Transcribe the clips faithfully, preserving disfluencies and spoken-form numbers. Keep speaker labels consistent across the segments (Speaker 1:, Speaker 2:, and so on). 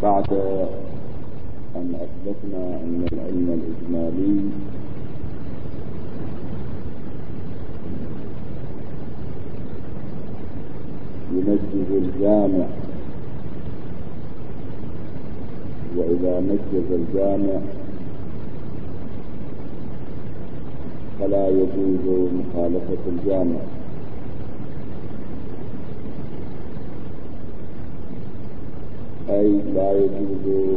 Speaker 1: بعد أن أثبتنا أن العلم الإجمالي يمجز الجامع، وإذا مجز الجامع فلا يجوز مخالفة الجامع، أي لا يجوز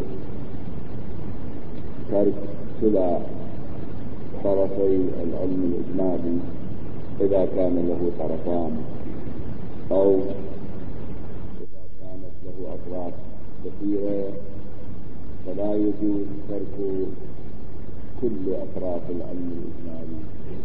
Speaker 1: ترك كلا طرفي العلم الإجمالي إذا كان له طرفان، أو إذا كانت له أطراف كثيرة فلا يجوز ترك كل أطراف العلم الإجمالي،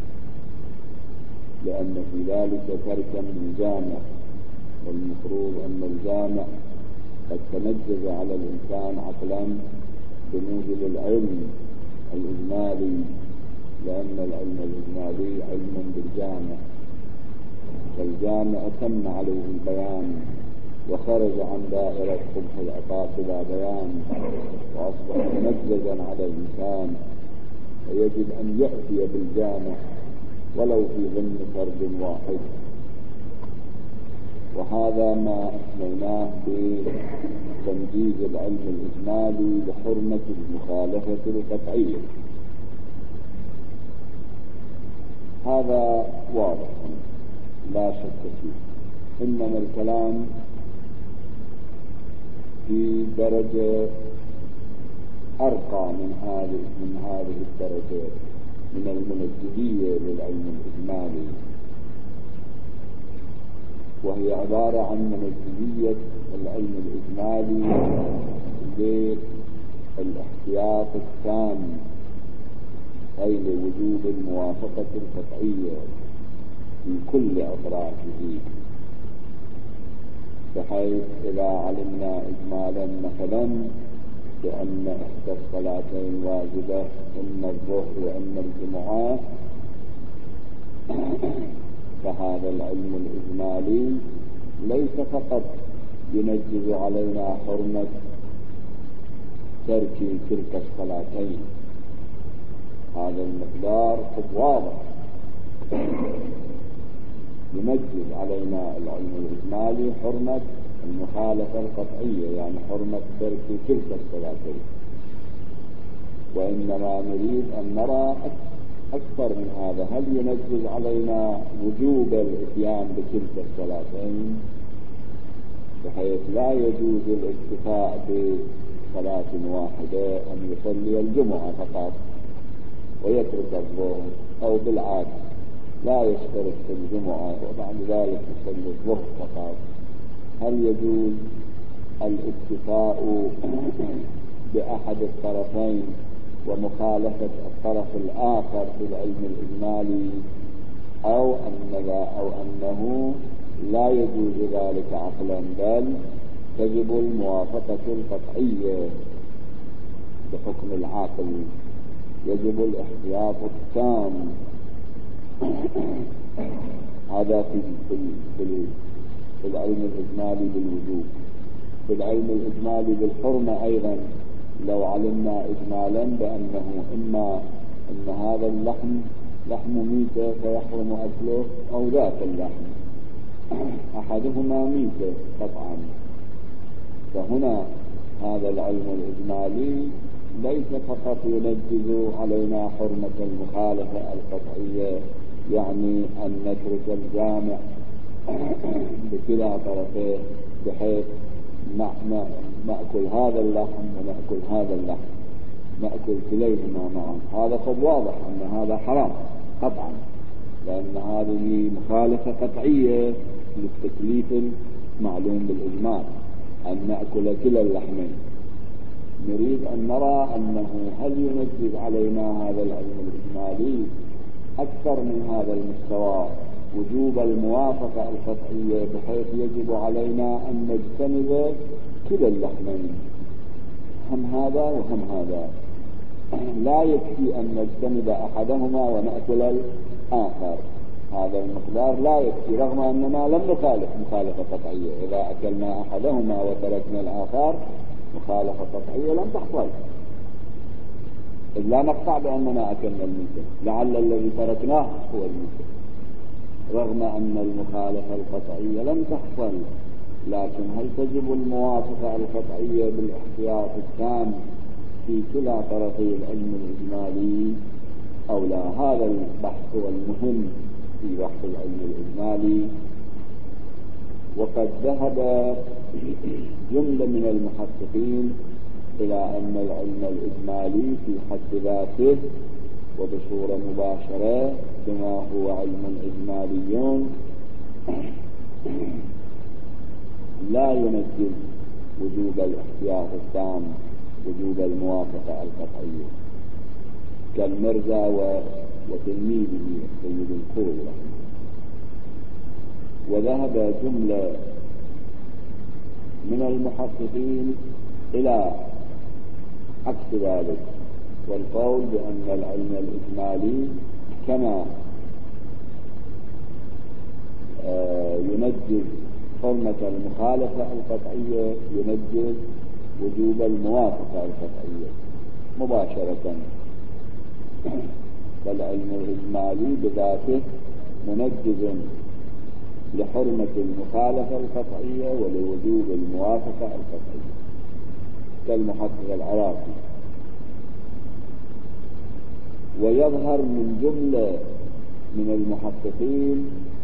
Speaker 1: لأن في ذلك تركا للجامع، والمفروض أن الجامع قد تمجز على الإنسان عقلا بموجب العلم الإجمالي، لأن العلم الإجمالي علم بالجامع، فالجامع تم عليه البيان وخرج عن دائرة قبح العقاب بلا بيان، وأصبح ممجزا على الإنسان، فيجب أن يأتي بالجامع ولو في ضمن فرد واحد. وهذا ما أسميناه بتمجيز العلم الإجمالي لحرمة المخالفة القطعية. هذا واضح لا شك فيه، إنما الكلام في درجة أرقى من هذه من هذه الدرجة من المنجزية للعلم الإجمالي، وهي عبارة عن منجزية العلم الإجمالي للاحتياط التام، أي لوجوب الموافقة القطعية في كل أطرافه، بحيث إذا علمنا إجمالا مثلا بأن إحدى الصلاتين واجبة، إما الظهر وإما الجمعة، فهذا العلم الإجمالي ليس فقط ينجز علينا حرمة ترك تلك الصلاتين، هذا المقدار قد واضح ينجز علينا العلم الإجمالي حرمة المخالفة القطعية، يعني حرمة ترك تلك الصلاتين، وإنما نريد أن نرى أكثر من هذا، هل ينجز علينا وجوب الإتيان بتلك الصلاتين بحيث لا يجوز الاكتفاء بصلاة واحدة، أن يصلي الجمعة فقط ويترك الظهر، أو بالعكس لا يشترك في الجمعة وبعد ذلك يصلي الظهر فقط. هل يجوز الاكتفاء بأحد الطرفين ومخالفة الطرف الآخر في العلم الإجمالي، أو أن لا أو أنه لا يجوز ذلك عقلا، بل تجب الموافقة القطعية بحكم العاقل، يجب الاحتياط التام. هذا في في في العلم الإجمالي بالوجوب. في العلم الإجمالي بالحرمة أيضا لو علمنا إجمالا بأنه إما أن هذا اللحم لحم ميتة فيحرم أكله، أو ذاك اللحم أحدهما ميتة قطعا، فهنا هذا العلم الإجمالي ليس فقط ينجز علينا حرمة المخالفة القطعية، يعني أن نترك الجامع بكلا طرفيه بحيث نأكل هذا اللحم ونأكل هذا اللحم، نأكل كليهما معا، هذا قد واضح أن هذا حرام قطعا، لأن هذه مخالفة قطعية للتكليف المعلوم بالإجمال أن نأكل كلا اللحمين. نريد أن نرى أنه هل ينجز علينا هذا العلم الإجمالي أكثر من هذا المستوى وجوب الموافقة القطعية، بحيث يجب علينا أن نجتنب كلا اللحمين، هم هذا وهم هذا، لا يكفي أن نجتنب أحدهما ونأكل الآخر، هذا المقدار لا يكفي، رغم أننا لم نخالف مخالفة قطعية، إذا أكلنا أحدهما وتركنا الآخر مخالفة قطعية لم تحصل، إذ لا نقطع بأننا أكلنا الميتة، لعل الذي تركناه هو الميتة، رغم أن المخالفة القطعية لم تحصل. لكن هل تجب الموافقة القطعية بالاحتياط التام في كلا طرفي العلم الإجمالي أو لا؟ هذا البحث هو المهم في بحث العلم الإجمالي. وقد ذهب جملة من المحققين إلى أن العلم الإجمالي في حد ذاته وبصورة مباشرة بما هو علم إجمالي لا ينجز وجوب الاحتياط التام، وجوب الموافقة القطعية، كالمرزا وتلميذه السيد الخوي رحمه. وذهب جملة من المحققين إلى عكس ذلك، والقول بأن العلم الإجمالي كما ينجز حرمة المخالفة القطعية ينجز وجوب الموافقة القطعية مباشرة، فالعلم الإجمالي بذاته منجز لحرمة المخالفة القطعية ولوجوب الموافقة القطعية، كالمحقق العراقي. ويظهر من جملة من المحققين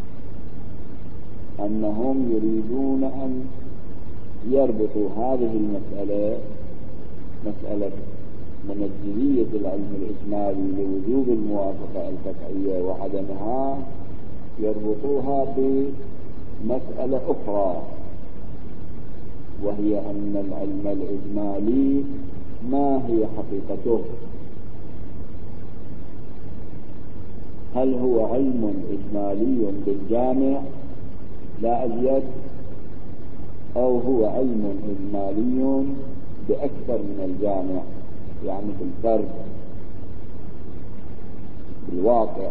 Speaker 1: أنهم يريدون أن يربطوا هذه المسألة، مسألة منجزية العلم الإجمالي لوجوب الموافقة القطعية وعدمها، يربطوها بمسألة أخرى، وهي أن العلم الإجمالي ما هي حقيقته؟ هل هو علم إجمالي بالجامع لا أزيد، أو هو علم إجمالي بأكثر من الجامع، يعني بالفرد بالواقع؟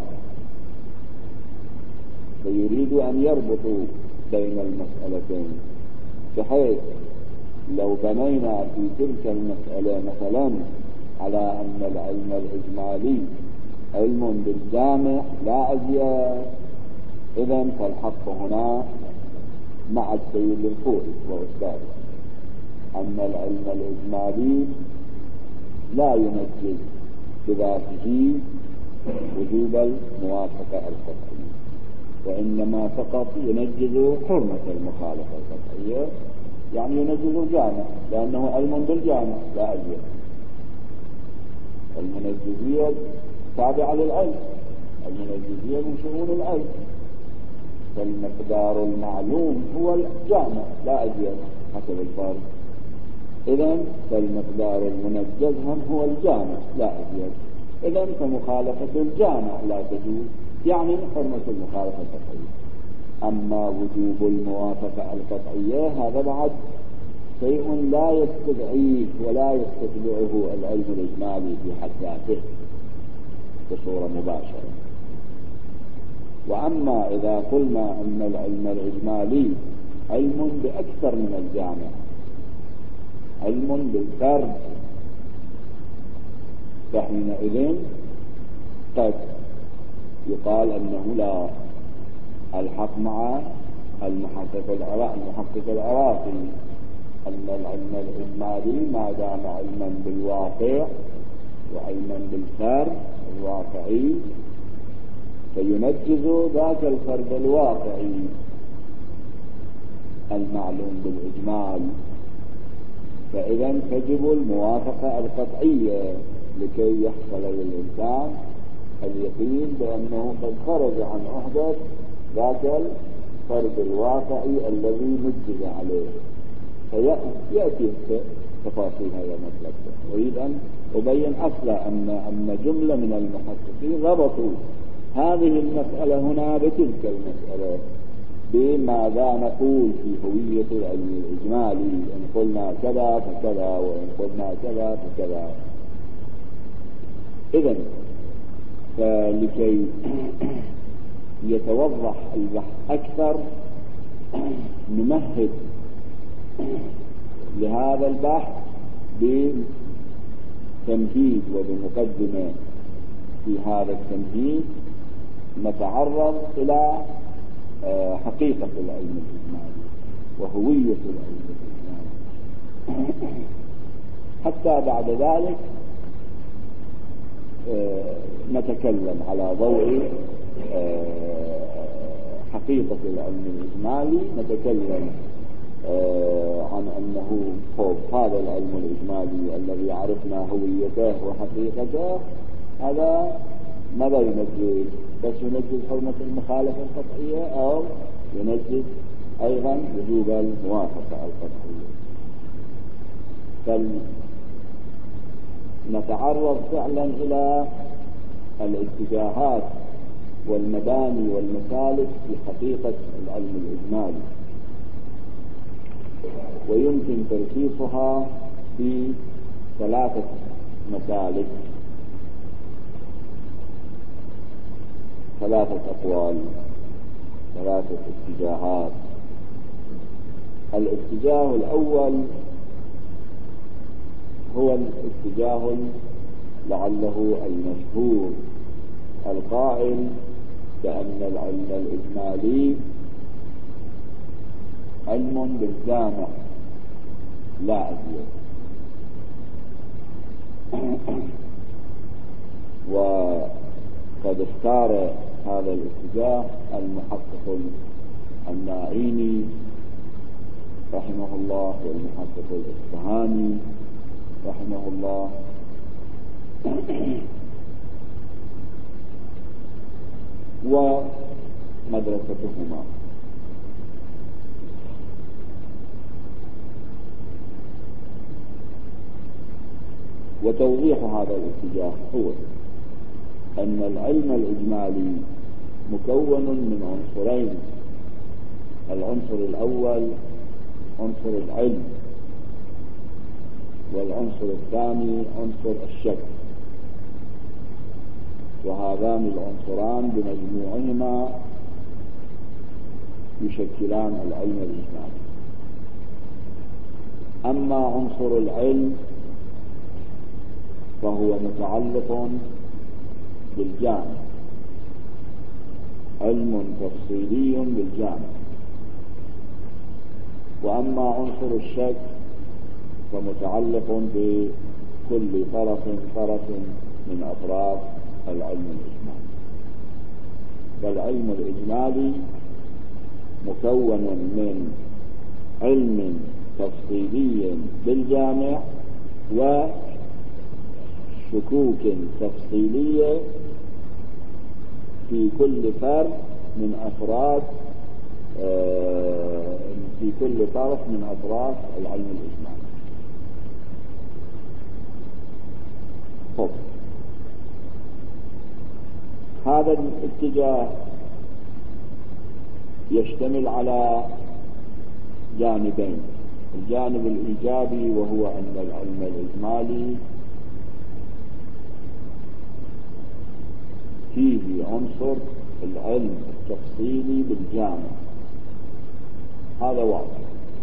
Speaker 1: فيريد أن يربطوا بين المسألتين، بحيث لو بنينا في تلك المسألة مثلا على أن العلم الإجمالي علم بالجامع لا أزيد، إذن فالحق هنا مع السيد الخوي وأستاذه، أن العلم الإجمالي لا ينجز بذاته وجوب الموافقة القطعية، وإنما فقط ينجز حرمة المخالفة القطعية، يعني ينجز الجامع لأنه علم بالجامع لا أزيد. المنجزية تابعة للعلم، المنجزية من شؤون العلم، فالمقدار المعلوم هو الجامع لا أزيد حسب الفرض، إذن فالمقدار المنجز هم هو الجامع لا أزيد، إذن فمخالفة الجامع لا تجوز، يعني حرمة المخالفة القطعية. أما وجوب الموافقة القطعية هذا بعد شيء لا يستدعيه ولا يستتبعه العلم الإجمالي في حد ذاته بصورة مباشرة. وأما إذا قلنا أن العلم الإجمالي علم بأكثر من الجامع، علم بالفرد، فحينئذ قد يقال أنه لا الحق مع المحقق المحقق العراقي، أن العلم الإجمالي ما دام علما بالواقع وعلما بالفرد الواقعي فينجز ذاك الفرد الواقعي المعلوم بالإجمال، فإذا تجب الموافقة القطعية لكي يحصل للإنسان اليقين بأنه قد خرج عن عهدة ذاك الفرد الواقعي الذي نجز عليه. فيأتي تفاصيل هذا المطلب. أريد أن أبين أصلا أن أن جملة من المحققين ربطوا هذه المسألة هنا بتلك المسألة، بماذا نقول في هوية العلم الإجمالي، إن قلنا كذا فكذا وإن قلنا كذا فكذا. إذن فلكي يتوضح البحث أكثر نمهد لهذا البحث بتمهيد وبمقدمة. في هذا التمهيد نتعرض إلى حقيقة العلم الإجمالي وهوية العلم الإجمالي، حتى بعد ذلك نتكلم على ضوء حقيقة العلم الإجمالي، نتكلم عن أنه فوق هذا العلم الإجمالي الذي عرفنا هويته وحقيقته، هذا ماذا ينجز؟ بس ينجز حرمة المخالفة القطعية أو ينجز أيضا وجوب الموافقة القطعية. فنتعرض فعلا إلى الاتجاهات والمباني والمسالك في حقيقة العلم الإجمالي، ويمكن تلخيصها في ثلاثة مسالك، ثلاثة أقوال، ثلاثة اتجاهات. الاتجاه الأول هو الاتجاه لعله المشهور القائل بأن العلم الإجمالي علم بالجامع لا أزيد. وقد اختار هذا الاتجاه المحقق الناعيني رحمه الله والمحقق الإصفهاني رحمه الله، ومدرستهما. وتوضيح هذا الاتجاه هو أن العلم الإجمالي مكون من عنصرين: العنصر الأول عنصر العلم، والعنصر الثاني عنصر الشك، وهذان العنصران بمجموعهما يشكلان العلم الإجمالي. أما عنصر العلم فهو متعلق بالجامع، علم تفصيلي بالجامع. وأما عنصر الشك فمتعلق بكل طرف طرف من أطراف العلم الإجمالي. فالعلم الإجمالي مكون من علم تفصيلي بالجامع وشكوك تفصيلية في كل فرد من أفراد في كل طرف من أطراف العلم الإجمالي. طب هذا الاتجاه يشتمل على جانبين: الجانب الإيجابي وهو أن العلم الإجمالي فيه عنصر العلم التفصيلي بالجامع، هذا واضح،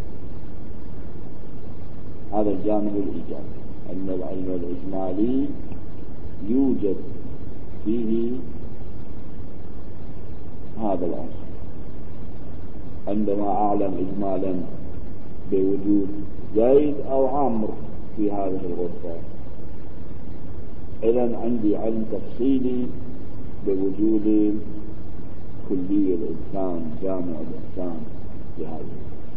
Speaker 1: هذا الجانب الإيجابي، أن العلم الإجمالي يوجد فيه هذا العنصر. عندما أعلم إجمالا بوجود زيد أو عمرو في هذه الغرفة، إذن عندي علم تفصيلي بوجود كلي الإنسان، جامع الإنسان في هذه،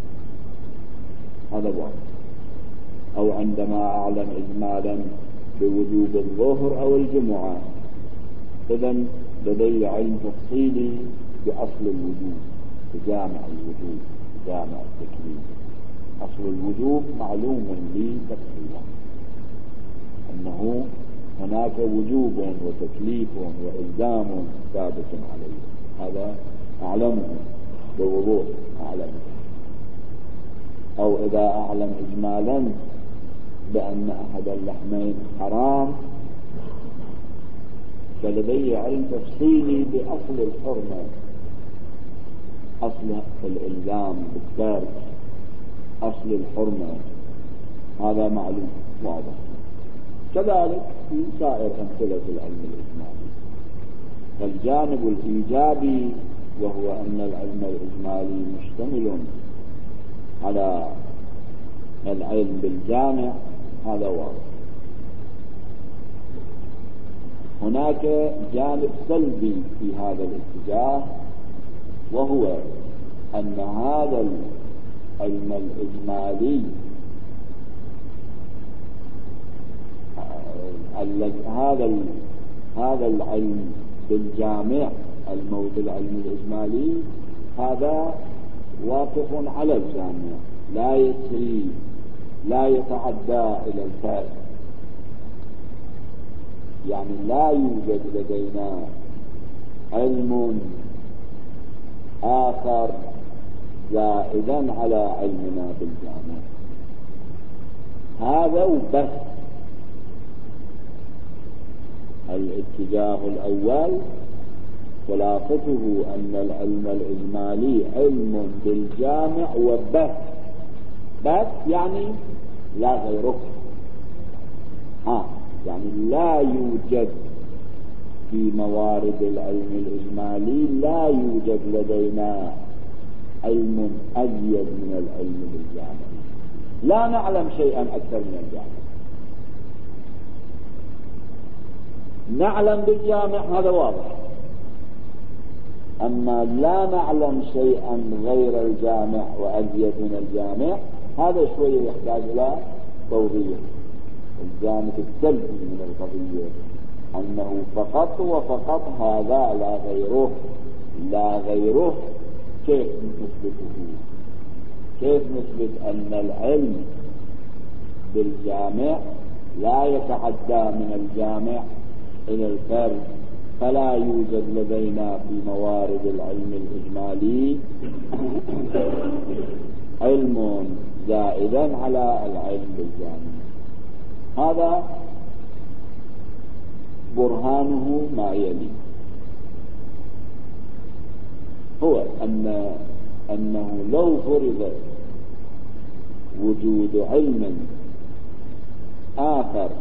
Speaker 1: هذا واحد. أو عندما أعلم إجمالا بوجود الظهر أو الجمعة، إذن لدي علم تفصيلي بأصل الوجود، بجامع الوجود، بجامع التكليف. أصل الوجود معلوم لي تفصيلا، أنه هناك وجوب وتكليف وإلزام ثابت عليه، هذا أعلمه بوضوح، أعلمه. أو إذا أعلم إجمالا بأن أحد اللحمين حرام، فلدي علم تفصيلي بأصل الحرمة، أصل الإلزام بالترك، أصل الحرمة، هذا معلوم واضح. كذلك في سائر أمثلة العلم الإجمالي. فالجانب الإيجابي وهو أن العلم الإجمالي مشتمل على العلم بالجامع هذا واضح. هناك جانب سلبي في هذا الاتجاه، وهو أن هذا العلم الإجمالي هذا هذا العلم بالجامع الموجود العلم الإجمالي هذا واقف على الجامع، لا يسري لا يتعدى إلى الفرد. يعني لا يوجد لدينا علم آخر زائدا على علمنا بالجامع، هذا وبس. الاتجاه الأول خلاصته أن العلم الإجمالي علم بالجامع وبس، بس يعني لا غيره. ها يعني لا يوجد في موارد العلم الإجمالي، لا يوجد لدينا علم أزيد من العلم بالجامع، لا نعلم شيئا أكثر من الجامع. نعلم بالجامع هذا واضح، أما لا نعلم شيئا غير الجامع وأزيد من الجامع هذا شوية يحتاج إلى توضيح. الجانب السلبي من القضية أنه فقط وفقط هذا لا غيره، لا غيره. كيف نثبته؟ كيف نثبت أن العلم بالجامع لا يتعدى من الجامع إلى الفرد، فلا يوجد لدينا في موارد العلم الإجمالي علم زائدا على العلم بالجامع؟ هذا برهانه ما يلي، هو أن أنه لو فرض وجود علم آخر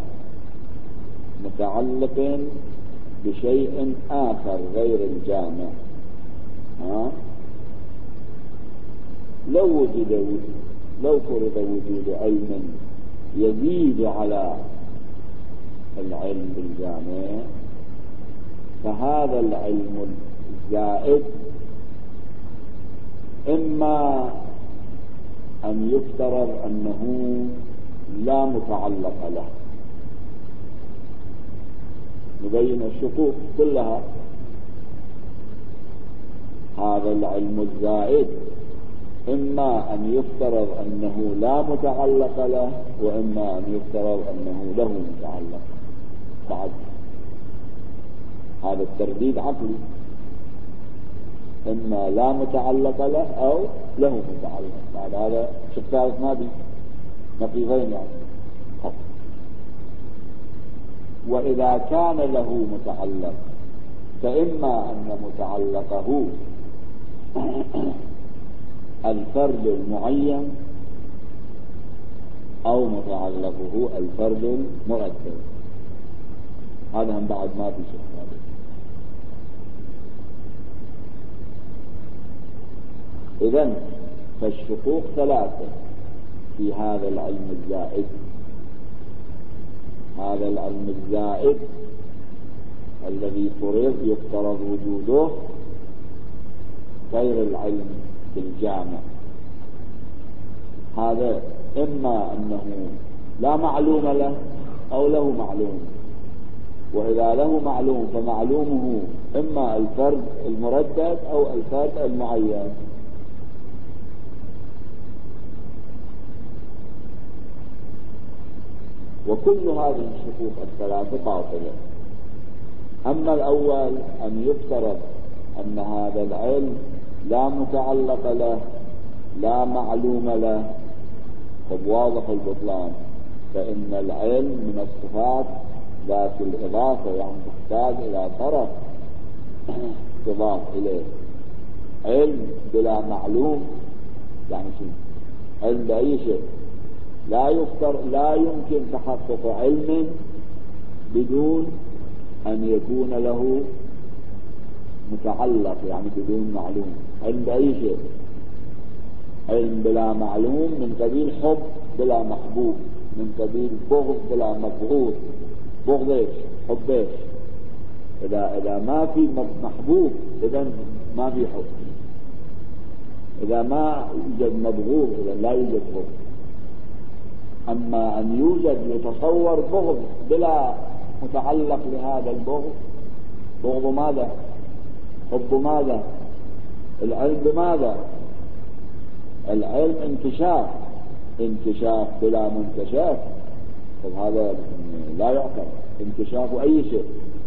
Speaker 1: متعلق بشيء آخر غير الجامع، ها لو وجد لو فرض وجود علم يزيد على العلم بالجامع، فهذا العلم الزائد إما أن يفترض أنه لا متعلق له، نبين الشقوق كلها. هذا العلم الزائد إما أن يفترض أنه لا متعلق له، وإما أن يفترض أنه له متعلق بعد. هذا الترديد عقلي، إما لا متعلق له أو له متعلق بعد. هذا شق ثالث ما بي نقيضين يعني. وإذا كان له متعلق فإما أن متعلقه الفرد المعين أو متعلقه الفرد المركب. هذا هم بعد ما في شيء. إذن فالشقوق ثلاثة في هذا العلم الزائد. هذا العلم الزائد الذي فرض يفترض وجوده غير العلم بالجامع، هذا إما أنه لا معلوم له أو له معلوم. وإذا له معلوم فمعلومه إما الفرد المردد أو الفرد المعين. وكل هذه الشقوق الثلاثة باطلة. أما الأول أن يفترض أن هذا العلم لا متعلق له لا معلوم له، فواضح البطلان، فإن العلم من الصفات ذات الإضافة، يعني تحتاج إلى طرف تضاف إليه. علم بلا معلوم يعني شيء، علم بأي شيء لا يفتر لا يمكن تحقق علم بدون أن يكون له متعلق، يعني بدون معلوم. علم بأي شيء، علم بلا معلوم من قبيل حب بلا محبوب، من قبيل بغض بلا مبغوض. بغض ايش؟ حب ايش؟ إذا إذا ما في محبوب إذا ما في حب، إذا ما يوجد مبغوض إذا لا يوجد حب. أما أن يوجد يتصور بغض بلا متعلق لهذا البغض، بغض ماذا؟ حب ماذا؟ العلم بماذا؟ العلم انكشاف، انكشاف بلا منكشاف، هذا لا يعقل انكشاف أي شيء.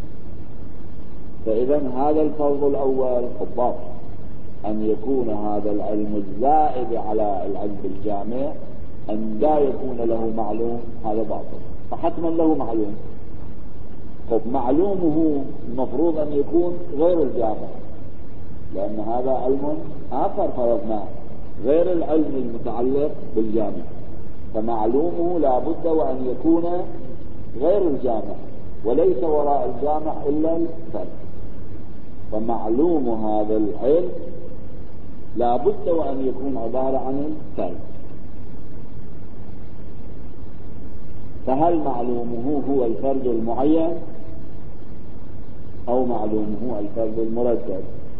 Speaker 1: فإذا هذا الفرض الأول خطاب، أن يكون هذا العلم الزائد على العلم الجامع أن لا يكون له معلوم، هذا باطل. فحتما له معلوم. طب معلومه المفروض أن يكون غير الجامع، لأن هذا علم آخر فرضناه غير العلم المتعلق بالجامع، فمعلومه لا بد وأن يكون غير الجامع، وليس وراء الجامع إلا الفرد. فمعلوم هذا العلم لا بد وأن يكون عبارة عن الفرد. فهل معلومه هو الفرد المعين أو معلومه الفرد المردد؟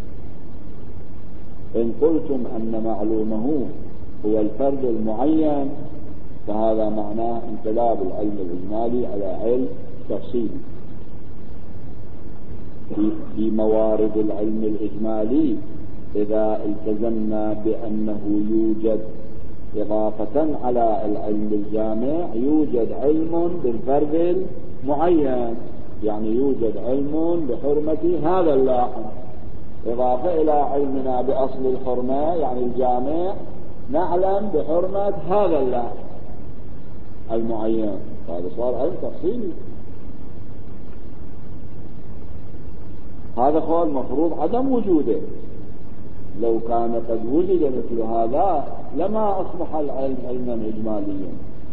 Speaker 1: إن قلتم أن معلومه هو الفرد المعين فهذا معناه انقلاب العلم الإجمالي على علم تفصيلي. في موارد العلم الإجمالي إذا التزمنا بأنه يوجد إضافة على العلم الجامع يوجد علم بالفرد المعين، يعني يوجد علم بحرمة هذا اللاحم، إضافة إلى علمنا بأصل الحرمة يعني الجامع نعلم بحرمة هذا اللاحم المعين، هذا صار علم تفصيلي. هذا هو المفروض عدم وجوده. لو كان قد وجد مثل هذا لما أصبح العلم علما إجماليا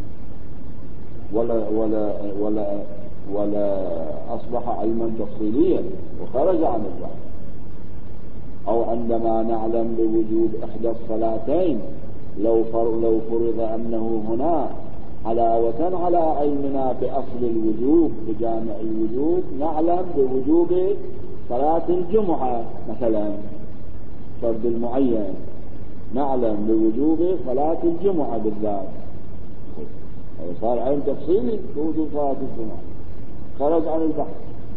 Speaker 1: ولا ولا ولا ولا أصبح علما تفصيليا وخرج عن البحث. أو عندما نعلم بوجود إحدى الصلاتين لو لو فرض أنه هنا علاوة على علمنا بأصل الوجوب بجامع الوجوب نعلم بوجوب صلاة الجمعة مثلا فرد المعين، نعلم بوجوب صلاة الجمعة بالذات، صار علم تفصيلي بوجوب صلاة الجمعة خرج عن البحث.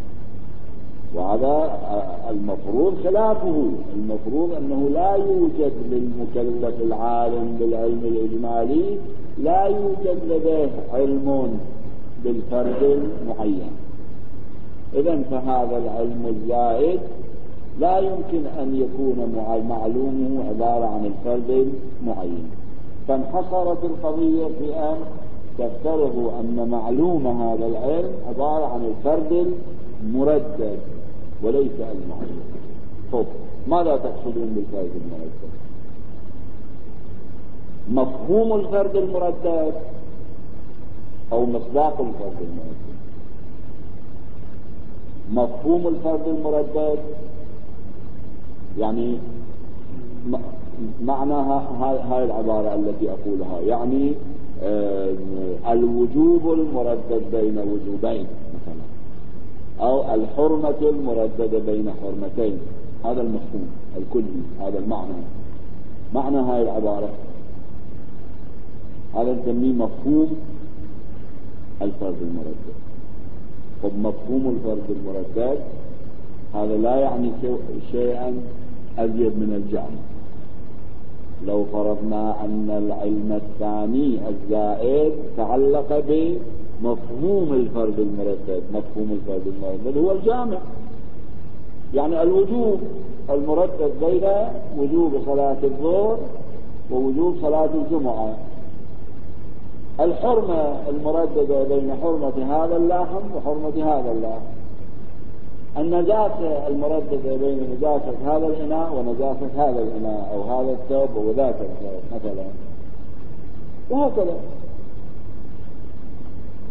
Speaker 1: وهذا المفروض خلافه، المفروض أنه لا يوجد للمكلف العالم بالعلم الإجمالي لا يوجد لديه علم بالفرد المعين. إذن فهذا العلم الزائد لا يمكن أن يكون معلومه عبارة عن الفرد المعين. فانحصرت القضية في أن تفترض أن معلوم هذا العلم عبارة عن الفرد المردد وليس المعين. طب ماذا تقصدون بالفرد المردد؟ مفهوم الفرد المردد أو مصداق الفرد المردد؟ مفهوم الفرد المردد يعني معناها هاي العبارة التي أقولها، يعني آه الوجوب المردد بين وجوبين مثلا، أو الحرمة المرددة بين حرمتين، هذا المفهوم الكلي، هذا المعنى، معنى هاي العبارة هذا نسميه مفهوم الفرد المردد. طب مفهوم الفرد المردد هذا لا يعني شيئا أزيد من الجهل. لو فرضنا أن العلم الثاني الزائد تعلق بمفهوم الفرد المردد، مفهوم الفرد المردد هو الجامع، يعني الوجوب المردد بين وجوب صلاة الظهر ووجوب صلاة الجمعة، الحرمة المرددة بين حرمة هذا اللحم وحرمة هذا اللحم، النجاسة المرددة بين نجاسة هذا الإناء ونجاسة هذا الإناء أو هذا الثوب وذاك الثوب مثلا، وهكذا.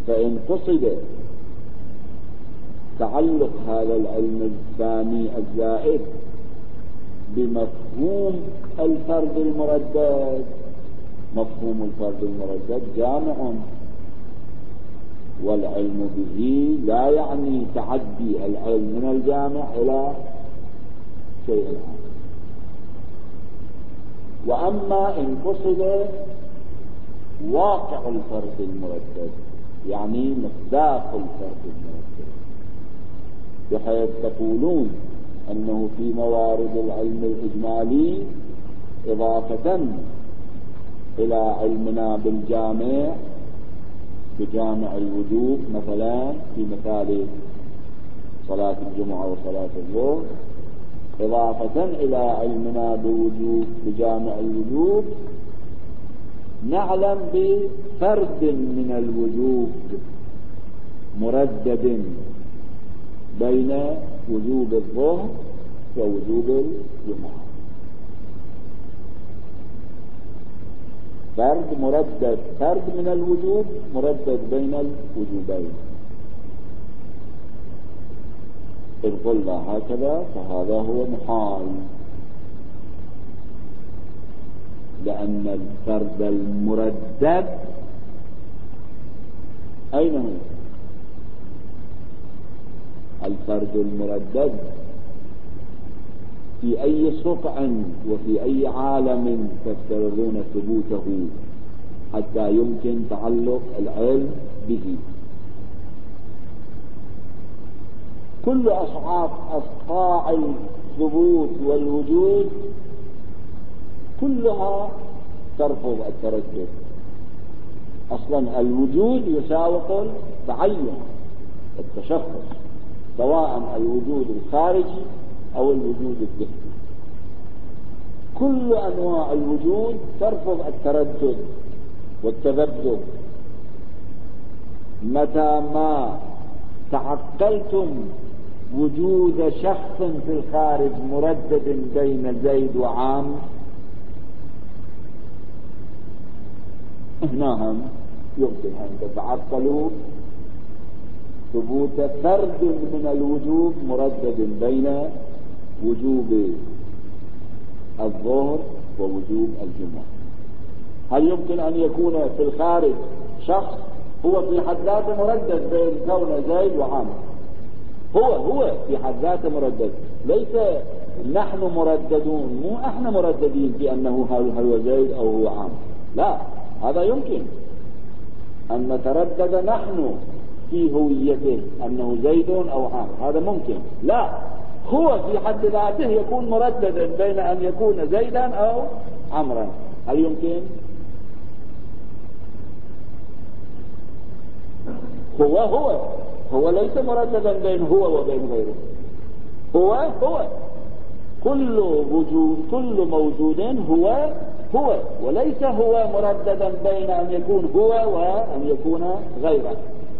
Speaker 1: فإن قصد تعلق هذا العلم الثاني الزائد بمفهوم الفرد المردد، مفهوم الفرد المردد جامع، والعلم به لا يعني تعدي العلم من الجامع إلى شيء آخر. وأما إن قصد واقع الفرد المردد يعني مصداق الفرد المردد، بحيث تقولون أنه في موارد العلم الإجمالي إضافة إلى علمنا بالجامع بجامع الوجوب، مثلا في مثال صلاة الجمعة وصلاة الظهر، إضافة إلى علمنا بوجوب بجامع الوجوب نعلم بفرد من الوجوب مردد بين وجوب الظهر ووجوب الجمعة، فرد مردد، فرد من الوجوب مردد بين الوجوبين. إذ قلنا هكذا فهذا هو محال، لأن الفرد المردد أين هو؟ الفرد المردد في أي صقع وفي أي عالم تفترضون ثبوته حتى يمكن تعلق العلم به؟ كل أصحاب أصقاع الثبوت والوجود كلها ترفض التردد. أصلا الوجود يساوق التعين التشخص، سواء الوجود الخارجي أو الوجود الذهني. كل أنواع الوجود ترفض التردد والتذبذب. متى ما تعقلتم وجود شخص في الخارج مردد بين زيد وعام، هنا هم يمكن أن تتعقلوا ثبوت فرد من الوجوب مردد بين وجوب الظهر ووجوب الجمعة. هل يمكن أن يكون في الخارج شخص هو في حد ذاته مردد بين كون زيد وعامر؟ هو هو في حد ذاته مردد، ليس نحن مرددون، مو احنا مرددين في أنه هل هو زيد أو هو عامر، لا، هذا يمكن أن نتردد نحن في هويته أنه زيد أو عامر، هذا ممكن. لا، هو في حد ذاته يكون مرددا بين أن يكون زيدا أو عمرا. هل يمكن؟ هو هو هو ليس مرددا بين هو وبين غيره، هو هو كل وجود كل موجود هو هو، وليس هو مرددا بين أن يكون هو وأن يكون غيره.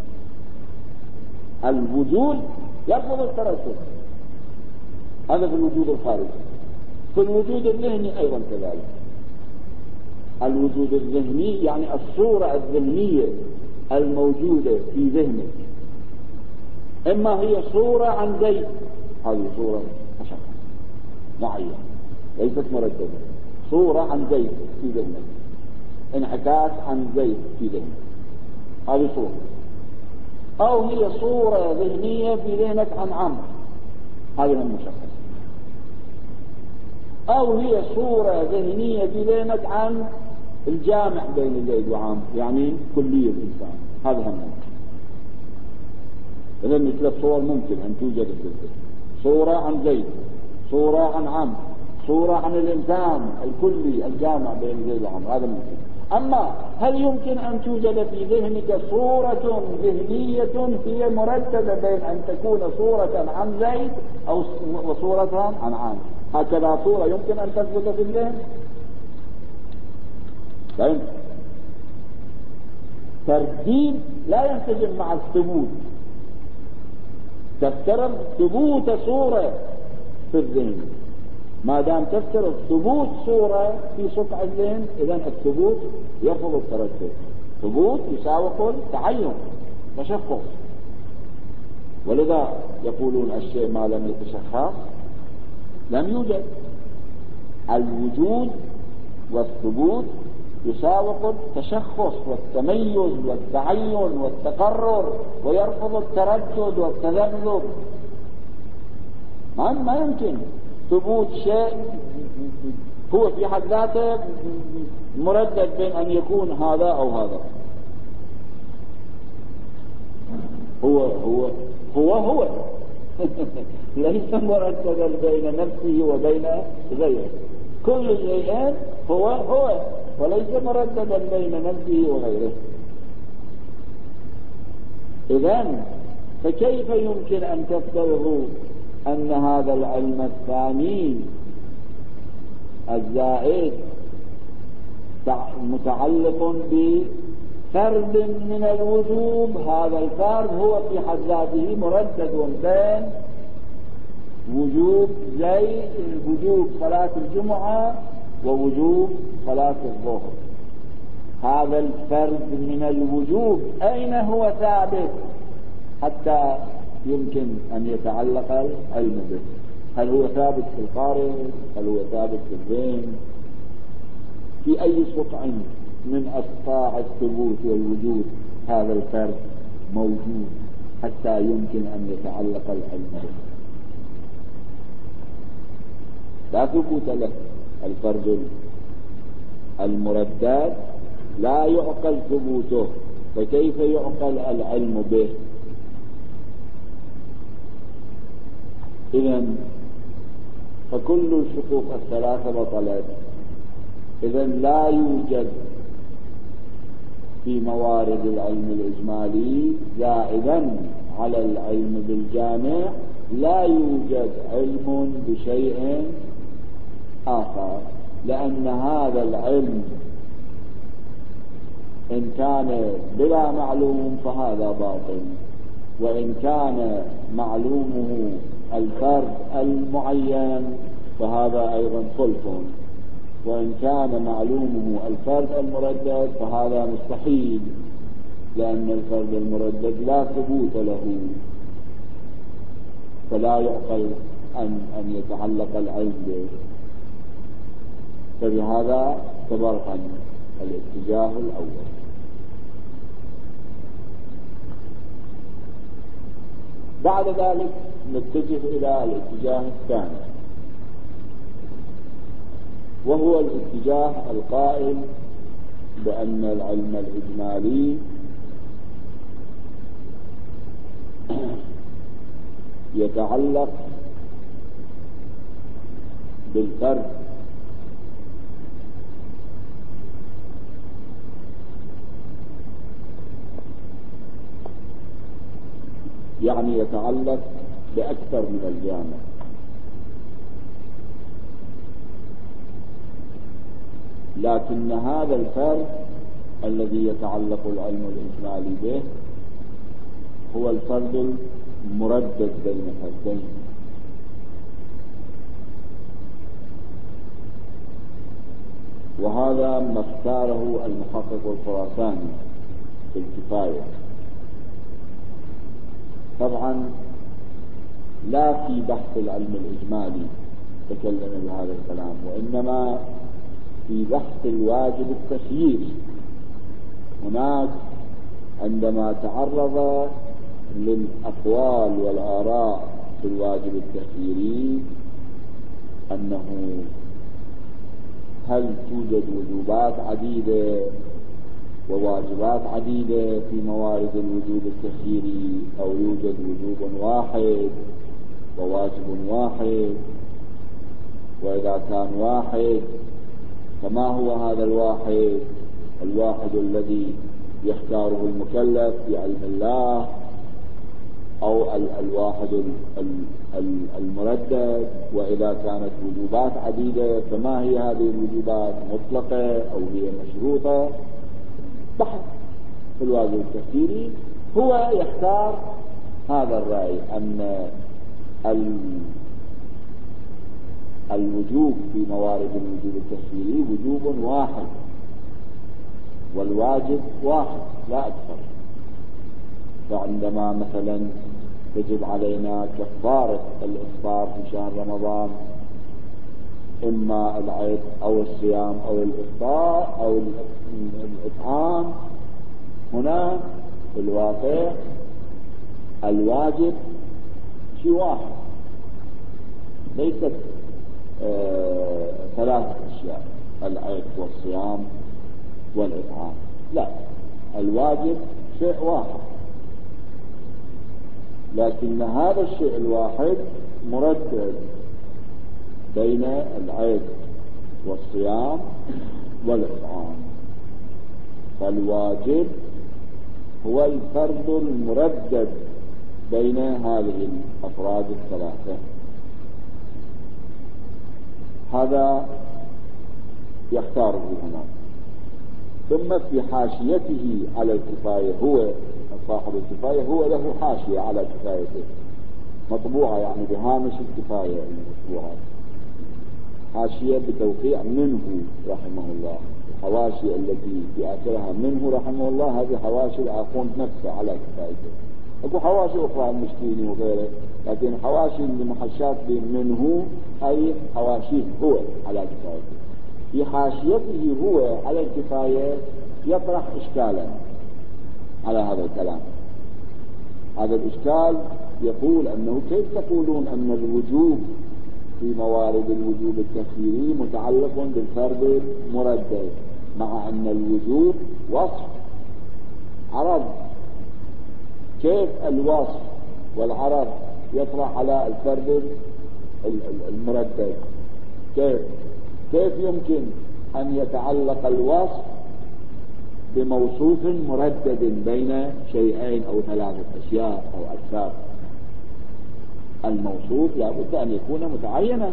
Speaker 1: الوجود يرفض التردد، هذا في الوجود الخارجي. في الوجود الذهني أيضا كذلك. الوجود الذهني يعني الصورة الذهنية الموجودة في ذهنك، إما هي صورة عن زيد، هذه صورة مشخصة معينة ليست مرددة، صورة عن زيد في ذهنك، انعكاس عن زيد في ذهنك، هذه صورة. أو هي صورة ذهنية في ذهنك عن عمرو، هذه المشخصة. أو هي صورة ذهنية في ذهنك عن الجامع بين زيد وعمرو، يعني كلية الإنسان، هذا هم ممكن. إذن ثلاث صور ممكن أن توجد في الذهن: صورة عن زيد، صورة عن عمرو، صورة عن الإنسان الكلي الجامع بين زيد وعمرو، هذا ممكن. أما هل يمكن أن توجد في ذهنك صورة ذهنية هي مرددة بين أن تكون صورة عن زيد أو صورة عن عمرو؟ هكذا صورة يمكن أن تثبت في الذهن؟ لا يمكن. ترديد لا ينسجم مع الثبوت. تفترض ثبوت صورة في الذهن، ما دام تفترض ثبوت صورة في صقع الذهن، إذن الثبوت يرفض التردد. ثبوت يساوق التعين، تشخص. ولذا يقولون الشيء ما لم يتشخص لم يوجد. الوجود والثبوت يساوق التشخص والتميز والتعين والتقرر، ويرفض التردد والتذبذب. ما ما يمكن ثبوت شيء هو في حد ذاته مردد بين أن يكون هذا أو هذا. هو هو هو هو ليس مرددا بين نفسه وبين غيره. كل شيء هو هو وليس مرددا بين نفسه وغيره. إذن فكيف يمكن أن تفترضوا أن هذا العلم الثاني الزائد متعلق بفرد من الوجوب؟ هذا الفرد هو في حد ذاته مردد بين وجوب زي وجوب صلاة الجمعة ووجوب صلاة الظهر. هذا الفرد من الوجوب أين هو ثابت حتى يمكن أن يتعلق العلم به؟ هل هو ثابت في القارئ؟ هل هو ثابت في الذهن؟ في أي سطع من أسطاع الثبوت والوجود هذا الفرد موجود حتى يمكن أن يتعلق العلم به؟ لا ثبوت له. الفرد المردد لا يعقل ثبوته، فكيف يعقل العلم به؟ إذن فكل الشقوق الثلاثة بطلت. إذن لا يوجد في موارد العلم الإجمالي زائدا على العلم بالجامع لا يوجد علم بشيء آخر، لأن هذا العلم إن كان بلا معلوم فهذا باطل، وإن كان معلومه الفرد المعين فهذا أيضا خلف، وإن كان معلومه الفرد المردد فهذا مستحيل، لأن الفرد المردد لا ثبوت له، فلا يعقل أن, أن يتعلق العلم به. فبهذا تبرهن الاتجاه الأول. بعد ذلك نتجه إلى الاتجاه الثاني، وهو الاتجاه القائل بأن العلم الإجمالي يتعلق بالفرد يعني يتعلق بأكثر من الجامع، لكن هذا الفرد الذي يتعلق العلم الإجمالي به هو الفرد المردد بين فردين. وهذا ما اختاره المحقق الخراساني في الكفاية. طبعا لا في بحث العلم الإجمالي تكلم بهذا الكلام، وإنما في بحث الواجب التخييري. هناك عندما تعرض للأقوال والآراء في الواجب التخييري أنه هل توجد وجوبات عديدة وواجبات عديدة في موارد الوجوب التخييري، أو يوجد وجوب واحد وواجب واحد؟ وإذا كان واحد فما هو هذا الواحد؟ الواحد الذي يختاره المكلف في علم الله، أو الواحد المردد؟ وإذا كانت وجوبات عديدة فما هي هذه الوجوبات؟ مطلقة أو هي مشروطة؟ بحث في الواجب التخييري هو يختار هذا الرأي، أن الوجوب في موارد الوجوب التخييري وجوب واحد، والواجب واحد لا أكثر. فعندما مثلا تجب علينا كفارة الإفطار في شهر رمضان، إما العيد أو الصيام أو الإفطار أو الإطعام، هنا في الواقع الواجب شيء واحد، ليست آه ثلاث أشياء، العيد والصيام والإطعام، لا، الواجب شيء واحد، لكن هذا الشيء الواحد مردد بين العيد والصيام والإطعام. فالواجب هو الفرض المردد بين هذه الأفراد الثلاثة. هذا يختاره هنا. ثم في حاشيته على الكفاية، هو صاحب الكفاية هو له حاشية على كفايته مطبوعة، يعني بهامش الكفاية المطبوعة، حاشية بتوقيع منه رحمه الله. الحواشي التي في آخرها منه رحمه الله هذه حواشي الآخوند نفسه على كفايته. اكو حواشي أخرى المشكيني وغيره، لكن حواشي المحشات منه أي حواشي هو على كفايته. في حاشيته هو على الكفاية يطرح إشكالا على هذا الكلام. هذا الإشكال يقول أنه كيف تقولون أن الوجوب في موارد الوجوب التخييري متعلق بالفرد المردد، مع أن الوجوب وصف عرض؟ كيف الوصف والعرض يطرح على الفرد المردد؟ كيف كيف يمكن أن يتعلق الوصف بموصوف مردد بين شيئين أو ثلاثة أشياء أو أكثر؟ الموصوف لا بد أن يكون متعينا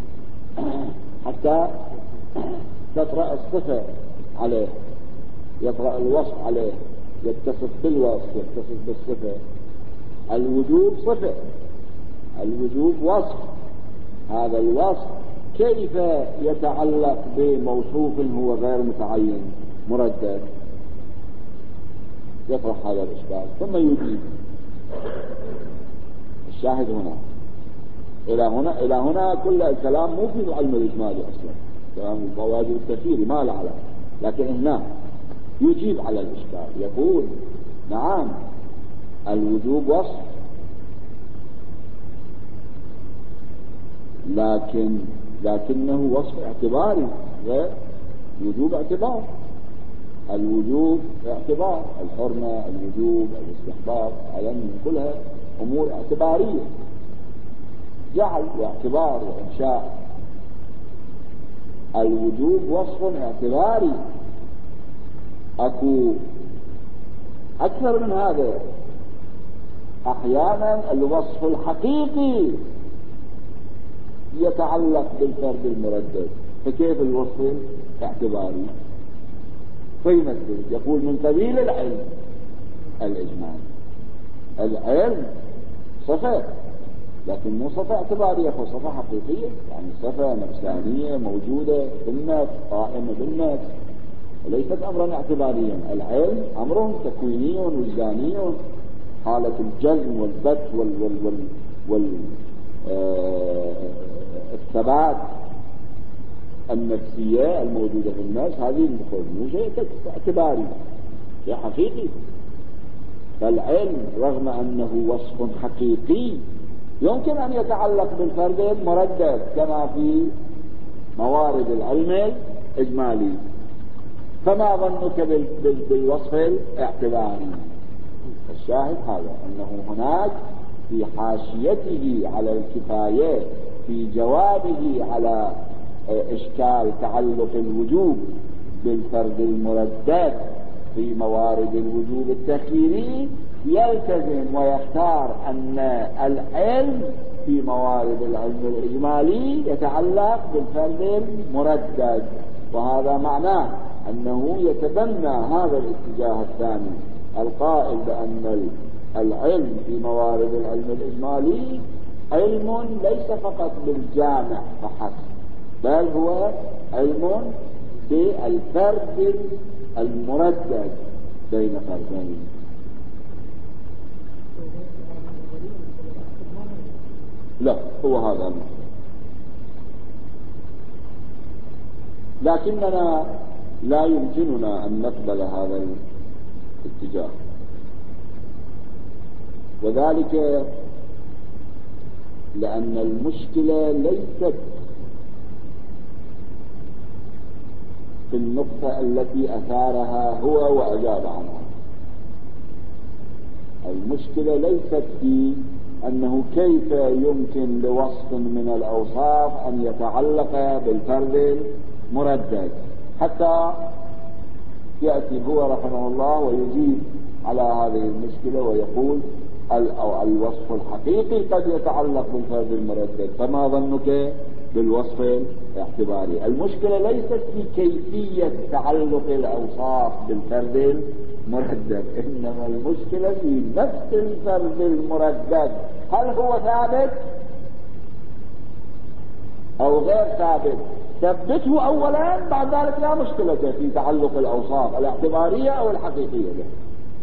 Speaker 1: حتى تطرأ الصفة عليه، يطرأ الوصف عليه، يتصف بالوصف، يتصف بالصفة. الوجوب صفة، الوجوب وصف. هذا الوصف كيف يتعلق بموصوف هو غير متعين مردد؟ يطرح هذا الإشكال ثم يجيب. الشاهد هنا إلى هنا إلى هنا كل الكلام مو في العلم الإجمالي أصلا، كلام الواجب التخييري ما له علاقة، لكن هنا يجيب على الإشكال. يقول نعم الوجوب وصف، لكن لكنه وصف اعتباري غير وجوب اعتبار. الوجوب اعتبار، الحرمة، الوجوب، الاستحباب، علم، كلها أمور اعتبارية، جعل واعتبار وإنشاء. الوجوب وصف اعتباري. أكو أكثر من هذا، أحيانا الوصف الحقيقي يتعلق بالفرد المردد، فكيف الوصف اعتباري؟ فيمثل يقول من قبيل العلم الإجمالي. العلم صفة، لكن مو صفة اعتبارية، هو صفة حقيقية، يعني صفة نفسانية موجودة بالنفس، قائمة بالنفس، وليست أمرا اعتباريا. العلم أمر تكويني وجداني، حالة الجزم والبت وال وال وال, وال آه الثبات النفسية الموجودة في الناس، هذه مو شيء اعتباري، شيء حقيقي. فالعلم رغم أنه وصف حقيقي يمكن أن يتعلق بالفرد المردد كما في موارد العلم الإجمالي. فما ظنك بالوصف الاعتباري؟ الشاهد هذا، أنه هناك في حاشيته على الكفاية في جوابه على إشكال تعلق الوجوب بالفرد المردد في موارد الوجوب التخييري يلتزم ويختار أن العلم في موارد العلم الإجمالي يتعلق بالفرد المردد، وهذا معناه أنه يتبنى هذا الاتجاه الثاني القائل بأن العلم في موارد العلم الإجمالي علم ليس فقط بالجامع فحسب، بل هو علم بالفرد المردد بين فردين. لا، هو هذا المقصود. لكننا لا يمكننا أن نقبل هذا الاتجاه، وذلك لأن المشكلة ليست في النقطة التي أثارها هو وأجاب عنها. المشكلة ليست في أنه كيف يمكن لوصف من الأوصاف أن يتعلق بالفرد المردد، حتى يأتي هو رحمه الله ويجيب على هذه المشكلة ويقول الوصف الحقيقي قد يتعلق بالفرد المردد، فما ظنك بالوصف الاعتباري؟ المشكلة ليست في كيفية تعلق الأوصاف بالفرد المردد، إنما المشكلة في نفس الفرد المردد، هل هو ثابت أو غير ثابت؟ ثبته أولا، بعد ذلك لا مشكلة في تعلق الأوصاف الاعتبارية أو الحقيقية به.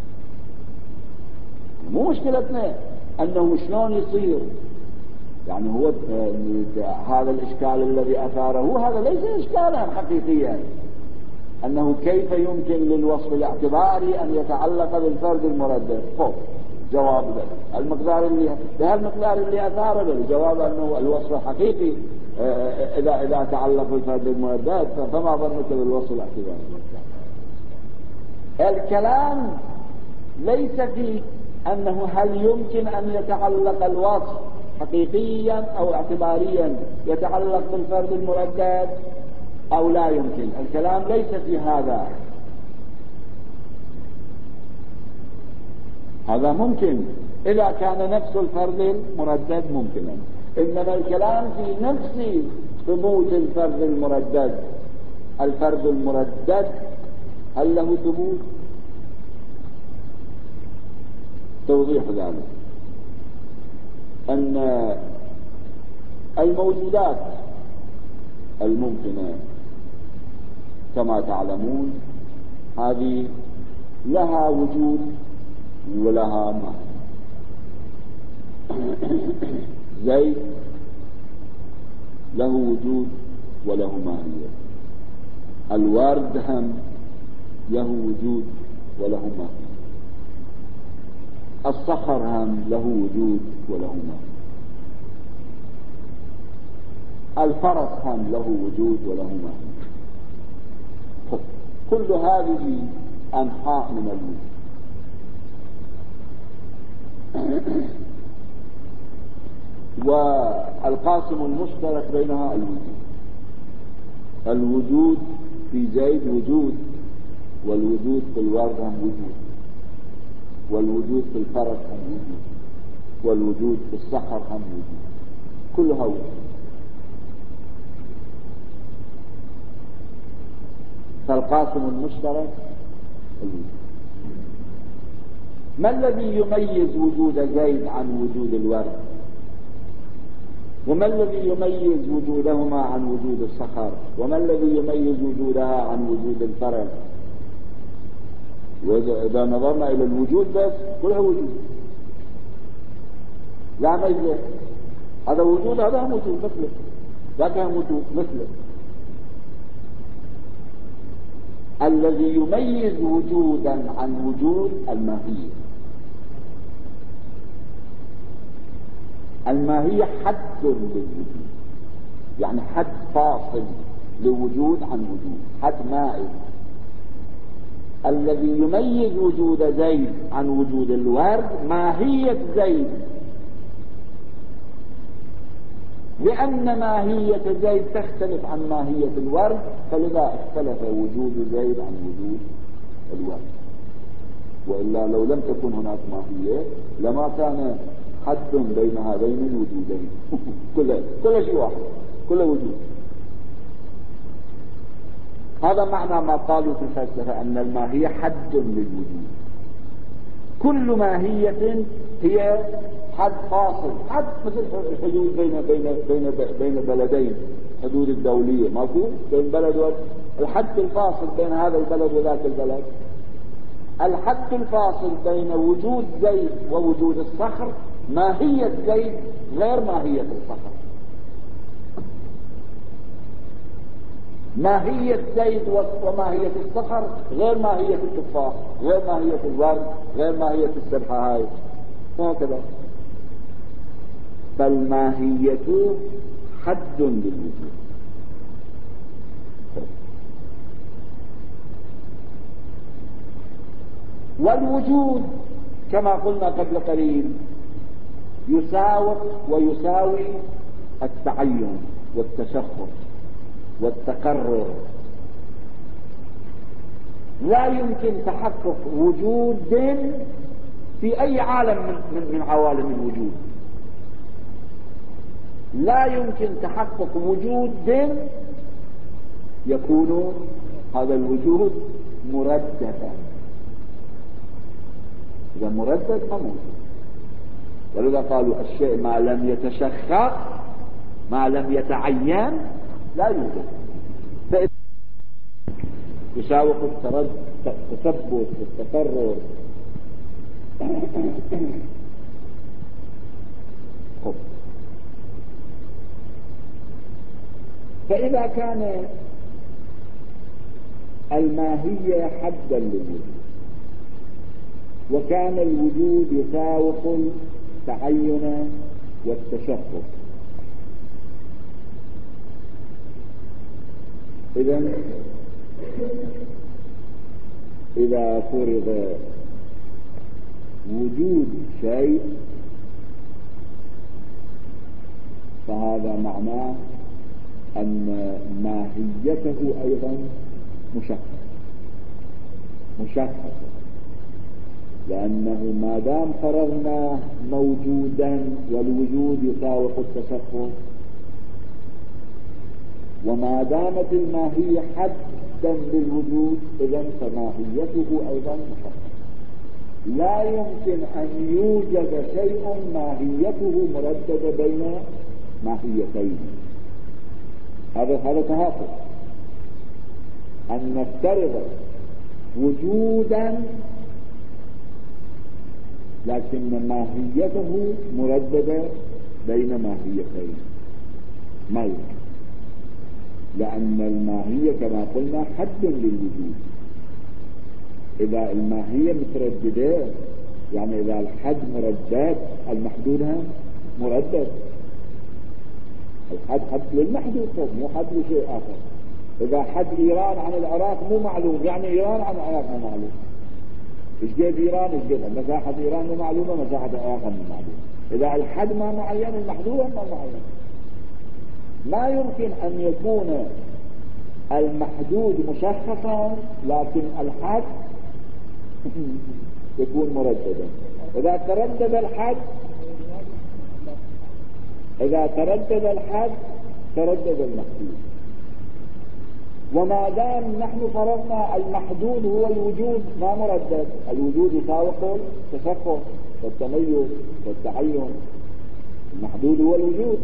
Speaker 1: مو مشكلتنا أنه شلون يصير، يعني هو هذا الإشكال الذي أثاره هذا ليس إشكالا حقيقيا، أنه كيف يمكن للوصف الاعتباري أن يتعلق بالفرد المردد. فوق جواب ذلك المقدار اللي بهالمقدار اللي أثاره الجواب أنه الوصف الحقيقي إذا إذا تعلق بالفرد المردد، فما ظنك بالوصف الاعتباري؟ الكلام ليس في أنه هل يمكن أن يتعلق الوصف حقيقيا أو اعتباريا يتعلق بالفرد المردد أو لا يمكن. الكلام ليس في هذا، هذا ممكن إذا كان نفس الفرد المردد ممكنا، إنما الكلام في نفس ثبوت الفرد المردد. الفرد المردد هل له ثبوت؟ توضيح ذلك أن الموجودات الممكنة كما تعلمون هذه لها وجود ولها ما. زيد له وجود وله ماهية، الورد هم له وجود وله ماهية، الصخر هم له وجود وله ماهية، الفرس هم له وجود وله ماهية. كل هذه أنحاء من الوجود. والقاسم المشترك بينها الوجود. الوجود في زيد وجود، والوجود في الورد هم وجود، والوجود في الفرس هم وجود، والوجود في الصخر هم وجود، كلها وجود. فالقاسم المشترك الوجود. ما الذي يميز وجود زيد عن وجود الورد؟ وما الذي يميز وجودهما عن وجود الصخر؟ وما الذي يميز وجودها عن وجود الفرس؟ وإذا نظرنا إلى الوجود بس كلها وجود، لا ميزة. هذا وجود، هذا وجود مثله، ذاك وجود مثله. الذي يميز وجودا عن وجود الماهية. الماهية حد للوجود، يعني حد فاصل لوجود عن وجود، حد مائز. الذي يميز وجود زيد عن وجود الورد ماهية زيد، لأن ماهية زيد تختلف عن ماهية الورد، فلذا اختلف وجود زيد عن وجود الورد. وإلا لو لم تكن هناك ماهية لما كان حد بين هذين الوجودين. كل كل شيء واحد، كل وجود. هذا معنى ما قالوا في الفلسفة أن الماهية حد للوجود. كل ماهية هي حد فاصل، حد مثل الحدود بين بين بين بين بلدين، حدود الدولية ماكو بين بلد و... الحد الفاصل بين هذا البلد وذاك البلد. الحد الفاصل بين وجود زيد ووجود الصخر ماهية زيد غير ماهية الصخر. ماهية زيد وماهية الصخر غير ماهية التفاح، غير ماهية الورد، غير ماهية السبحة هاي، وهكذا. بل ماهيته حد للوجود. والوجود كما قلنا قبل قليل يساوق ويساوي التعين والتشخص والتقرر. لا يمكن تحقق وجود في أي عالم من, من عوالم الوجود. لا يمكن تحقق وجود يكون هذا الوجود مرددا. إذا مردد فموجود. ولذا قالوا الشيء ما لم يتشخص ما لم يتعين لا يوجد. فإذا يساوق التثبت والتقرر. فإذا كان الماهية حدا للوجود وكان الوجود يساوق التعين والتشخص، إذن إذا فرض وجود شيء فهذا معناه أن ماهيته أيضا مشخصة مشخصة لأنه ما دام فرضنا موجودا والوجود يساوق التشخص، وما دامت الماهية حدا للوجود إذن فماهيته أيضا مشخصة. لا يمكن أن يوجد شيء ماهيته مرددة بين ماهيتين. هذا هذا تهافت. أن نفترض وجودا لكن ماهيته مرددة بين ماهيتين ما يمكن، لأن الماهية كما قلنا حد للوجود. إذا الماهية مترددة يعني إذا الحد مردد المحدود مردد. الحد حد للمحدود مو حد لشيء آخر. إذا حد إيران عن العراق مو معلوم يعني إيران عن العراق مو معلوم. إيش قد إيران إيش قد مساحة إيران مو معلومة، مساحة العراق مو معلومة. إذا الحد ما معين المحدود ما معين. ما يمكن أن يكون المحدود مشخصا لكن الحد يكون مرددا. إذا تردد الحد إذا تردد الحد تردد المحدود. وما دام نحن فرضنا المحدود هو الوجود ما مردد، الوجود يساوق التشخص والتميز والتعين. المحدود هو الوجود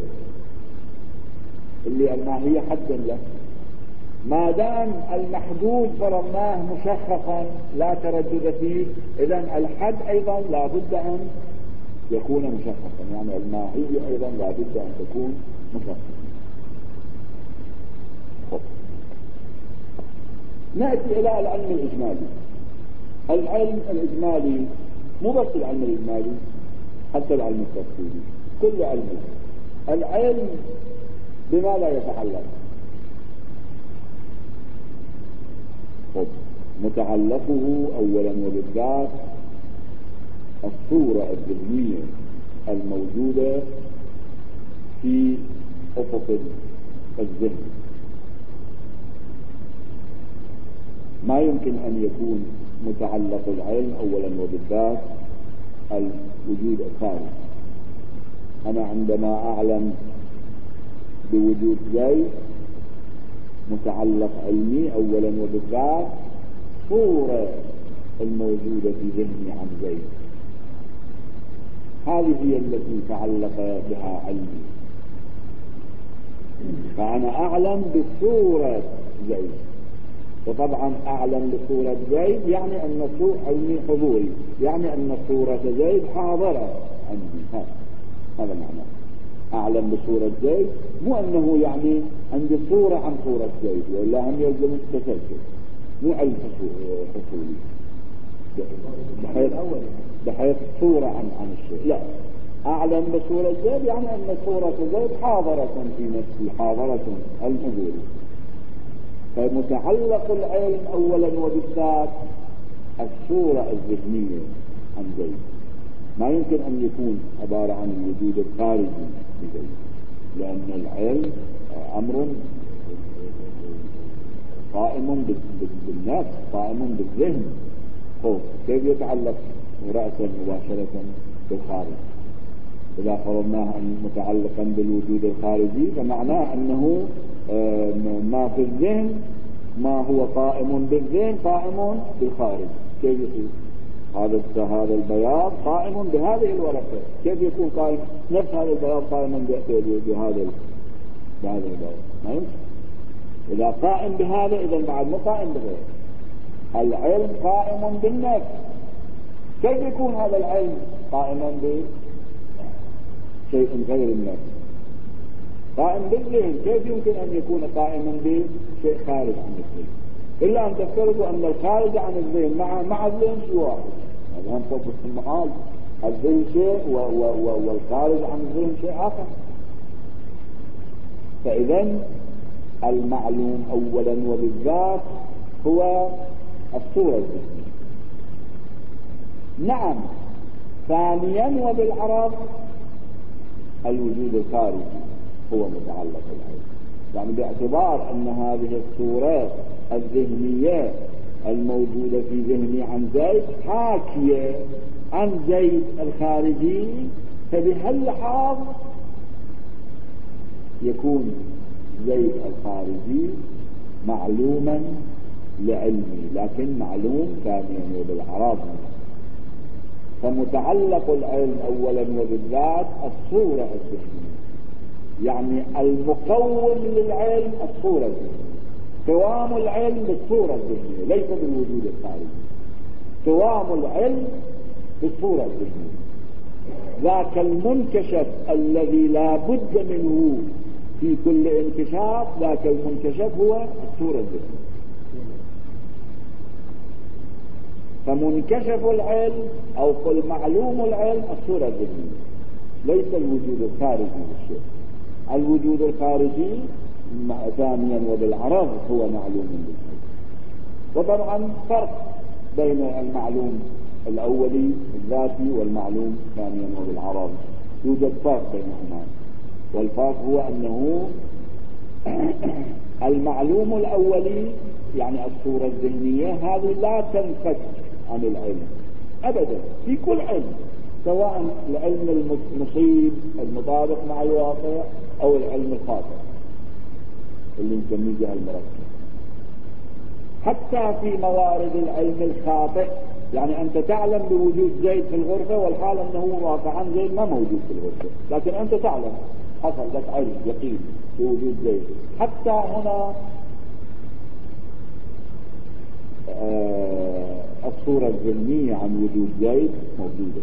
Speaker 1: اللي الماهية حد له. ما دام المحدود فرضناه مشخصا لا تردد فيه، إذن الحد أيضا لا بد أن يكون مشخصا، يعني الماهية أيضا لا بد أن تكون مشخصا. نأتي إلى العلم الإجمالي. العلم الإجمالي مو بس العلم الإجمالي، حتى العلم التفصيلي كل علم. العلم بما لا يتعلق متعلقه أولا وبالذات الصورة الذهنية الموجودة في أفق الذهن. ما يمكن أن يكون متعلق العلم أولا وبالذات الوجود الخارج. أنا عندما أعلم بوجود زيد متعلق علمي أولا وبالذات صورة الموجودة في ذهني عن زيد، هذه هي التي تعلق بها علمي. فأنا أعلم بصورة زيد وطبعا أعلم بصورة زيد يعني أن علمي حضوري، يعني أن صورة زيد حاضرة عندي، هذا هذا معناه أعلم بصورة زيد، مو أنه يعني عندي صورة عن صورة زيد، ولا هم يلزم التسلسل، مو علم حصولي بحيث بحيث صورة عن عن الشيء، لا، أعلم بصورة زيد يعني أن صورة زيد حاضرة في نفسي، حاضرة الحضوري. فمتعلق العلم أولا وبالذات الصورة الذهنية عن زيد، ما يمكن أن يكون عبارة عن الوجود الخارجي لزيد، لأن العلم أمر قائم بالنفس، قائم بالذهن، كيف يتعلق رأسا مباشرة بالخارج؟ إذا فرضناه أن متعلقا بالوجود الخارجي فمعناه أنه ما في الذهن، ما هو قائم بالذهن قائم بالخارج. كيف يصير هذا هذا البياض قائم بهذه الورقة؟ كيف يكون قائم نفس هذا البياض قائما بهذا بهذا البياض؟ ما يمكن. إذا قائم بهذا إذا بعد مو قائم بغيره. العلم قائم بالنفس، كيف يكون هذا العلم قائما بشيء غير النفس؟ قائم بالذهن، كيف يمكن أن يكون قائما بشيء خارج عن الذهن؟ إلا أن تفترضوا أن الخارج عن الذهن مع مع الذهن شيء واحد، هذا هم طبق المعال، الذهن شيء والخارج عن الذهن شيء آخر. فإذا المعلوم أولا وبالذات هو الصورة الذهنية. نعم، ثانيا وبالعرض الوجود الخارجي هو متعلق العلم، يعني باعتبار أن هذه الصورة الذهنية الموجودة في ذهني عن زيد حاكية عن زيد الخارجي، فبهاللحاظ يكون زيد الخارجي معلوما لعلمي، لكن معلوم ثانيا وبالعرض. فمتعلق العلم أولا وبالذات الصورة الذهنية، يعني المقوم للعلم الصورة الذهنية، قوام العلم بالصورة الذهنية ليس بالوجود الخارجي، قوام العلم بالصورة الذهنية. ذاك المنكشف الذي لا بد منه في كل انكشاف، ذاك المنكشف هو الصورة الذهنية. فمنكشف العلم أو قل معلوم العلم الصورة الذهنية، ليس الوجود الخارجي للشيء. الوجود الخارجي ثانيا وبالعرض هو معلوم بالشيء. وطبعا فرق بين المعلوم الأولي الذاتي والمعلوم ثانيا وبالعرض، يوجد فرق بينهما، والفرق هو أنه المعلوم الأولي يعني الصورة الذهنية هذه لا تنفك عن العلم أبدا في كل علم، سواء العلم المصيب المطابق مع الواقع أو العلم الخاطئ اللي نسميه جهل مركب. حتى في موارد العلم الخاطئ، يعني أنت تعلم بوجود زيد في الغرفة والحال أنه واقعا زيد ما موجود في الغرفة، لكن أنت تعلم، حصل لك علم يقين بوجود زيد. حتى هنا آه الصورة الذهنية عن وجود زيد موجودة،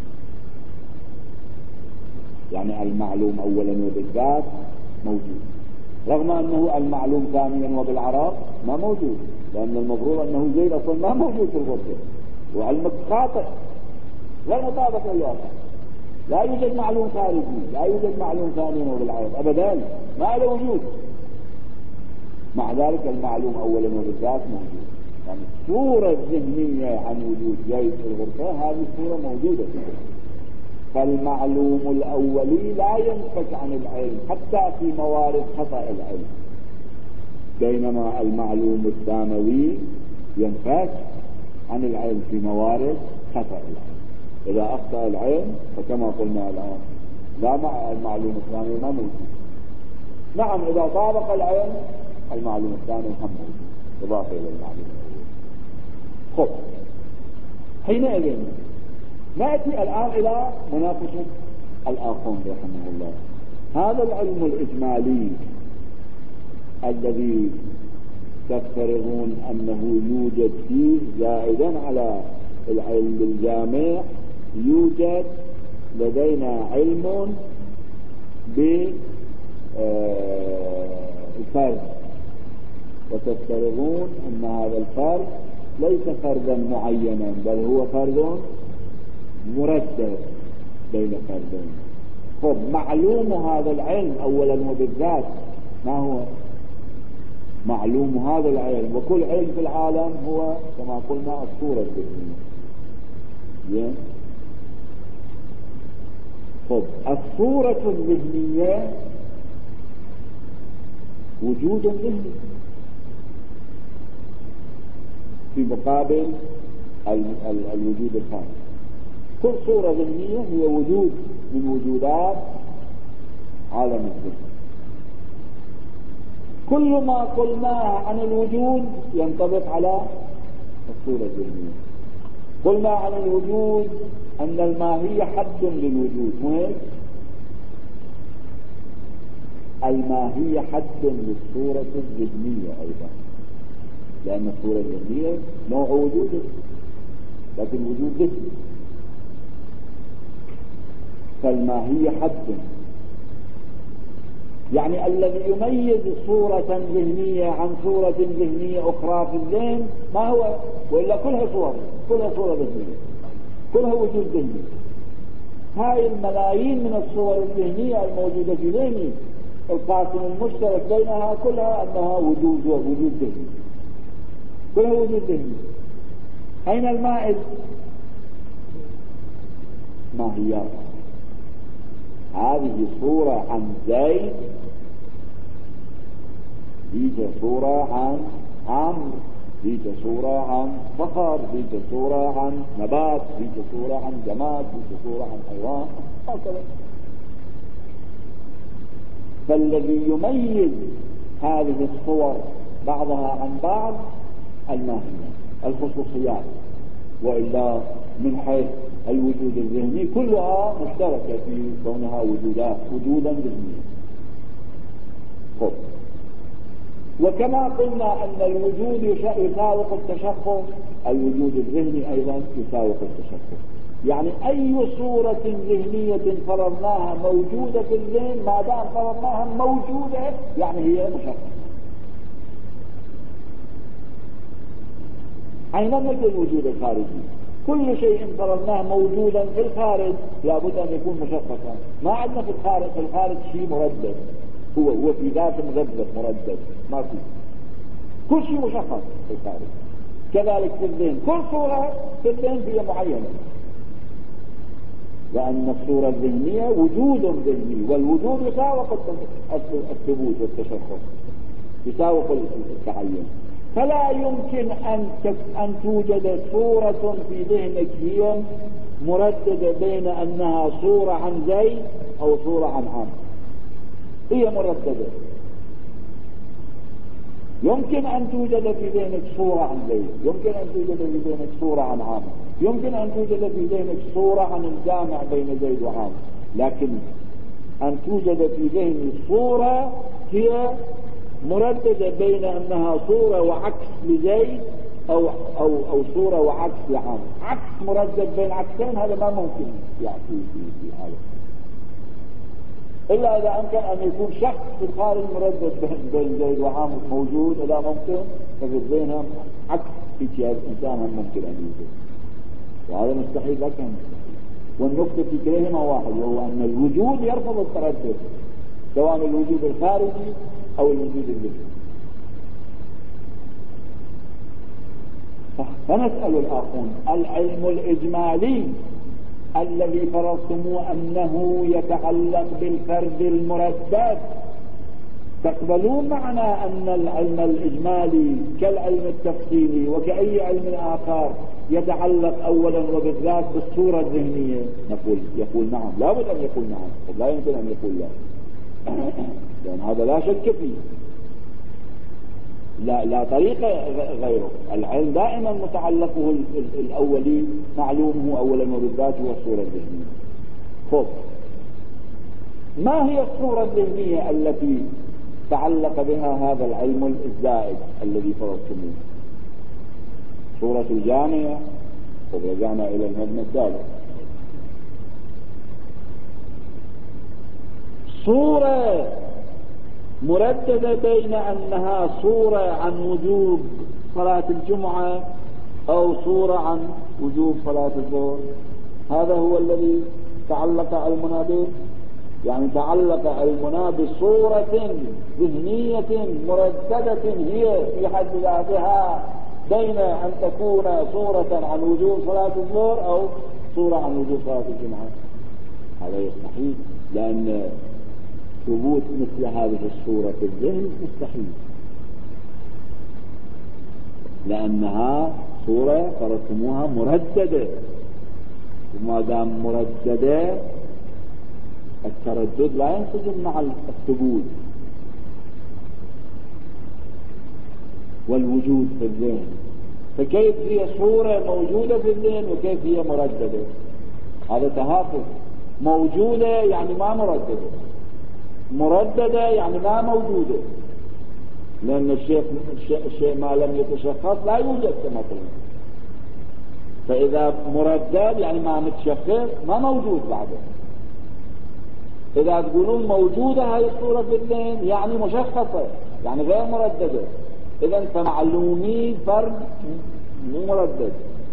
Speaker 1: يعني المعلوم أولا وبالذات موجود، رغم أنه المعلوم ثانيا وبالعرض ما موجود، لأن المفروض أنه زيد أصلا ما موجود في الغرفة، وعلمك خاطئ غير مطابق للواقع. لا يوجد معلوم خارجي، لا يوجد معلوم ثانيا وبالعرض أبدا، ما له وجود. مع ذلك المعلوم أولا وبالذات موجود، يعني الصورة الذهنية عن وجود زيد في الغرفة هذه الصورة موجودة في الغرفة. فالمعلوم الأولي لا ينفك عن العلم حتى في موارد خطأ العلم، بينما المعلوم الثانوي ينفك عن العلم في موارد خطأ العلم. إذا أخطأ العلم فكما قلنا الآن لا مع المعلوم الثانوي ما موجود. نعم، إذا طابق العلم المعلوم الثانوي هم موجود إضافة إلى المعلوم الأول. خب، حينئذ نأتي الآن إلى مناقشة الآخون رحمه الله. هذا العلم الإجمالي الذي تفترضون أنه يوجد فيه زائدا على العلم بالجامع يوجد لدينا علم بالفرد، وتفترضون أن هذا الفرد ليس فردا معينا بل هو فرد مردد بين فردين. خب معلوم هذا العلم أولا وبالذات ما هو؟ معلوم هذا العلم، وكل علم في العالم هو كما قلنا الصورة الذهنية. خب الصورة الذهنية وجود ذهني في مقابل الوجود الخارجي. كل صورة ذهنية هي وجود من وجودات عالم الذهن. كل ما قلناه عن الوجود ينطبق على الصورة الذهنية. قلنا عن الوجود أن الماهية حد للوجود، مهم الماهية حد للصورة الذهنية أيضا، لأن الصورة الذهنية نوع وجود لكن وجود ذهني، فالماهية حد. يعني الذي يميز صورة ذهنية عن صورة ذهنية أخرى في الذهن ما هو؟ وإلا كلها صور، كلها صورة ذهنية، كلها وجود ذهني. هاي الملايين من الصور الذهنية الموجودة في ذهني القاسم المشترك بينها كلها أنها وجود وجود ذهني، كلها وجود ذهني. أين المائز؟ ماهيات. هذه صورة عن زيد، ذيك صورة عن عمرو، ذيك صورة عن صخر، ذيك صورة عن نبات، ذيك صورة عن جماد، ذيك صورة عن حيوان، هكذا. فالذي يميز هذه الصور بعضها عن بعض الماهية، الخصوصيات، وإلا من حيث الوجود الذهني كلها مشتركة في كونها وجودات وجودا ذهنيا. خب وكما قلنا أن الوجود يساوق التشخص، الوجود الذهني أيضا يساوق التشخص. يعني أي صورة ذهنية فرضناها موجودة في الذهن ما دام فرضناها موجودة يعني هي مشخصة. أيضا مثل الوجود الخارجي، كل شيء فرضناه موجودا في الخارج لابد أن يكون مشخصا. ما عندنا في الخارج في الخارج شيء مردد، هو هو في ذاته مذبذب مردد ما في، كل شيء مشخص في الخارج. كذلك في الذهن كل صورة في الذهن هي معينة، لأن الصورة الذهنية وجود ذهني، والوجود يساوق الثبوت والتشخص، يساوق التعين. فلا يمكن أن أن توجد صورة في ذهنك هي مرددة بين أنها صورة عن زيد أو صورة عن عمرو، هي مرددة. يمكن أن توجد في ذهنك صورة عن زيد، يمكن أن توجد في ذهنك صورة عن عمرو، يمكن أن توجد في ذهنك صورة عن الجامع بين زيد وعمرو، لكن أن توجد في ذهني صورة هي مرددة بين أنها صورة وعكس لزيد أو, أو, أو صورة وعكس لعمرو، عكس مردد بين عكسين، هذا ما ممكن يعني في, في, في هذا، إلا إذا أمكن أن يكون شخص في الخارج مردد بين زيد وعمرو موجود، إذا ممكن ففي الذهن عكس في إنسان ممكن أن يوجد، وهذا مستحيل لكن. والنقطة في كلهما واحد، وهو أن الوجود يرفض التردد سواء الوجود الخارجي أو الوجود الذهني. فنسأل الآخرون العلم الإجمالي الذي فرضتموه أنه يتعلق بالفرد المردد، تقبلون معنا أن العلم الإجمالي كالعلم التفصيلي وكأي علم آخر يتعلق أولا وبالذات بالصورة الذهنية؟ نقول يقول نعم، لا بد أن يقول نعم، لا يمكن أن يقول لا، لأن هذا لا شك فيه، لا, لا طريق غيره. العلم دائما متعلقه الأولي معلومه أولا وبالذات هو الصورة الذهنية. خب ما هي الصورة الذهنية التي تعلق بها هذا العلم الزائد الذي فرضتموه. صورة الجامع، ورجعنا إلى المبنى السابق. صورة مرددة بين أنها صورة عن وجوب صلاة الجمعة أو صورة عن وجوب صلاة الظهر، هذا هو الذي تعلق علمنا به. يعني تعلق علمنا بصورة ذهنية مرددة هي في حد ذاتها بين أن تكون صورة عن وجوب صلاة الظهر أو صورة عن وجوب صلاة الجمعة. هذا يستحيل، لأن ثبوت مثل هذه الصورة في الذهن مستحيل، لأنها صورة فرسموها مرددة، وما دام مرددة التردد لا ينسجم مع الثبوت والوجود في الذهن. فكيف هي صورة موجودة في الذهن وكيف هي مرددة؟ هذا تهافت. موجودة يعني ما مرددة، مرددة يعني ما موجودة، لأن الشيء, الشيء ما لم يتشخص لا يوجد كما قلنا. فإذا مردد يعني ما متشخص ما موجود بعده. إذا تقولون موجودة هاي الصورة في الذهن يعني مشخصة، يعني غير مرددة. إذا فمعلومي فرد مو مردد،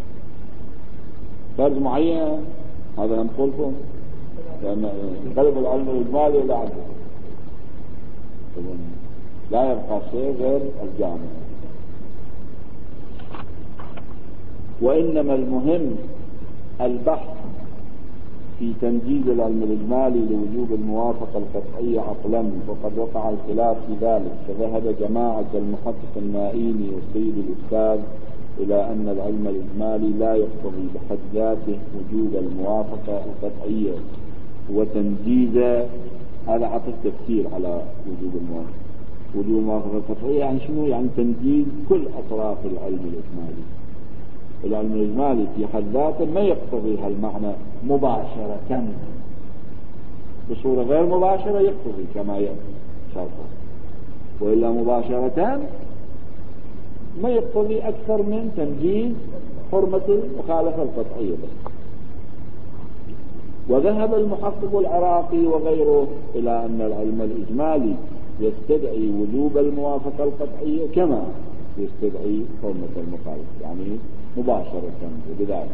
Speaker 1: فرد معين، هذا نقولكم لأن قلب العلم الإجمالي لا عدد، لا يبقى شيء غير الجامع. وإنما المهم البحث في تنجيز العلم الإجمالي لوجوب الموافقة القطعية عقلا، وقد وقع الخلاف في ذلك، فذهب جماعة المحقق النائيني والسيد الأستاذ إلى أن العلم الإجمالي لا يقتضي بحد ذاته وجوب الموافقة القطعية وتنجيز. هذا عطف تفسير على وجوب الموافقة. وجوب الموافقة القطعية يعني شنو؟ يعني تنجيز كل أطراف العلم الإجمالي. العلم الإجمالي في حد ذاته ما يقتضي هالمعنى مباشرة، بصورة غير مباشرة يقتضي كما يأتي شرطا، وإلا مباشرة ما يقتضي أكثر من تنجيز حرمة المخالفة القطعية بس. وذهب المحقق العراقي وغيره إلى أن العلم الإجمالي يستدعي وجوب الموافقة القطعية كما يستدعي حرمة المخالفة، يعني مباشرة وبذلك.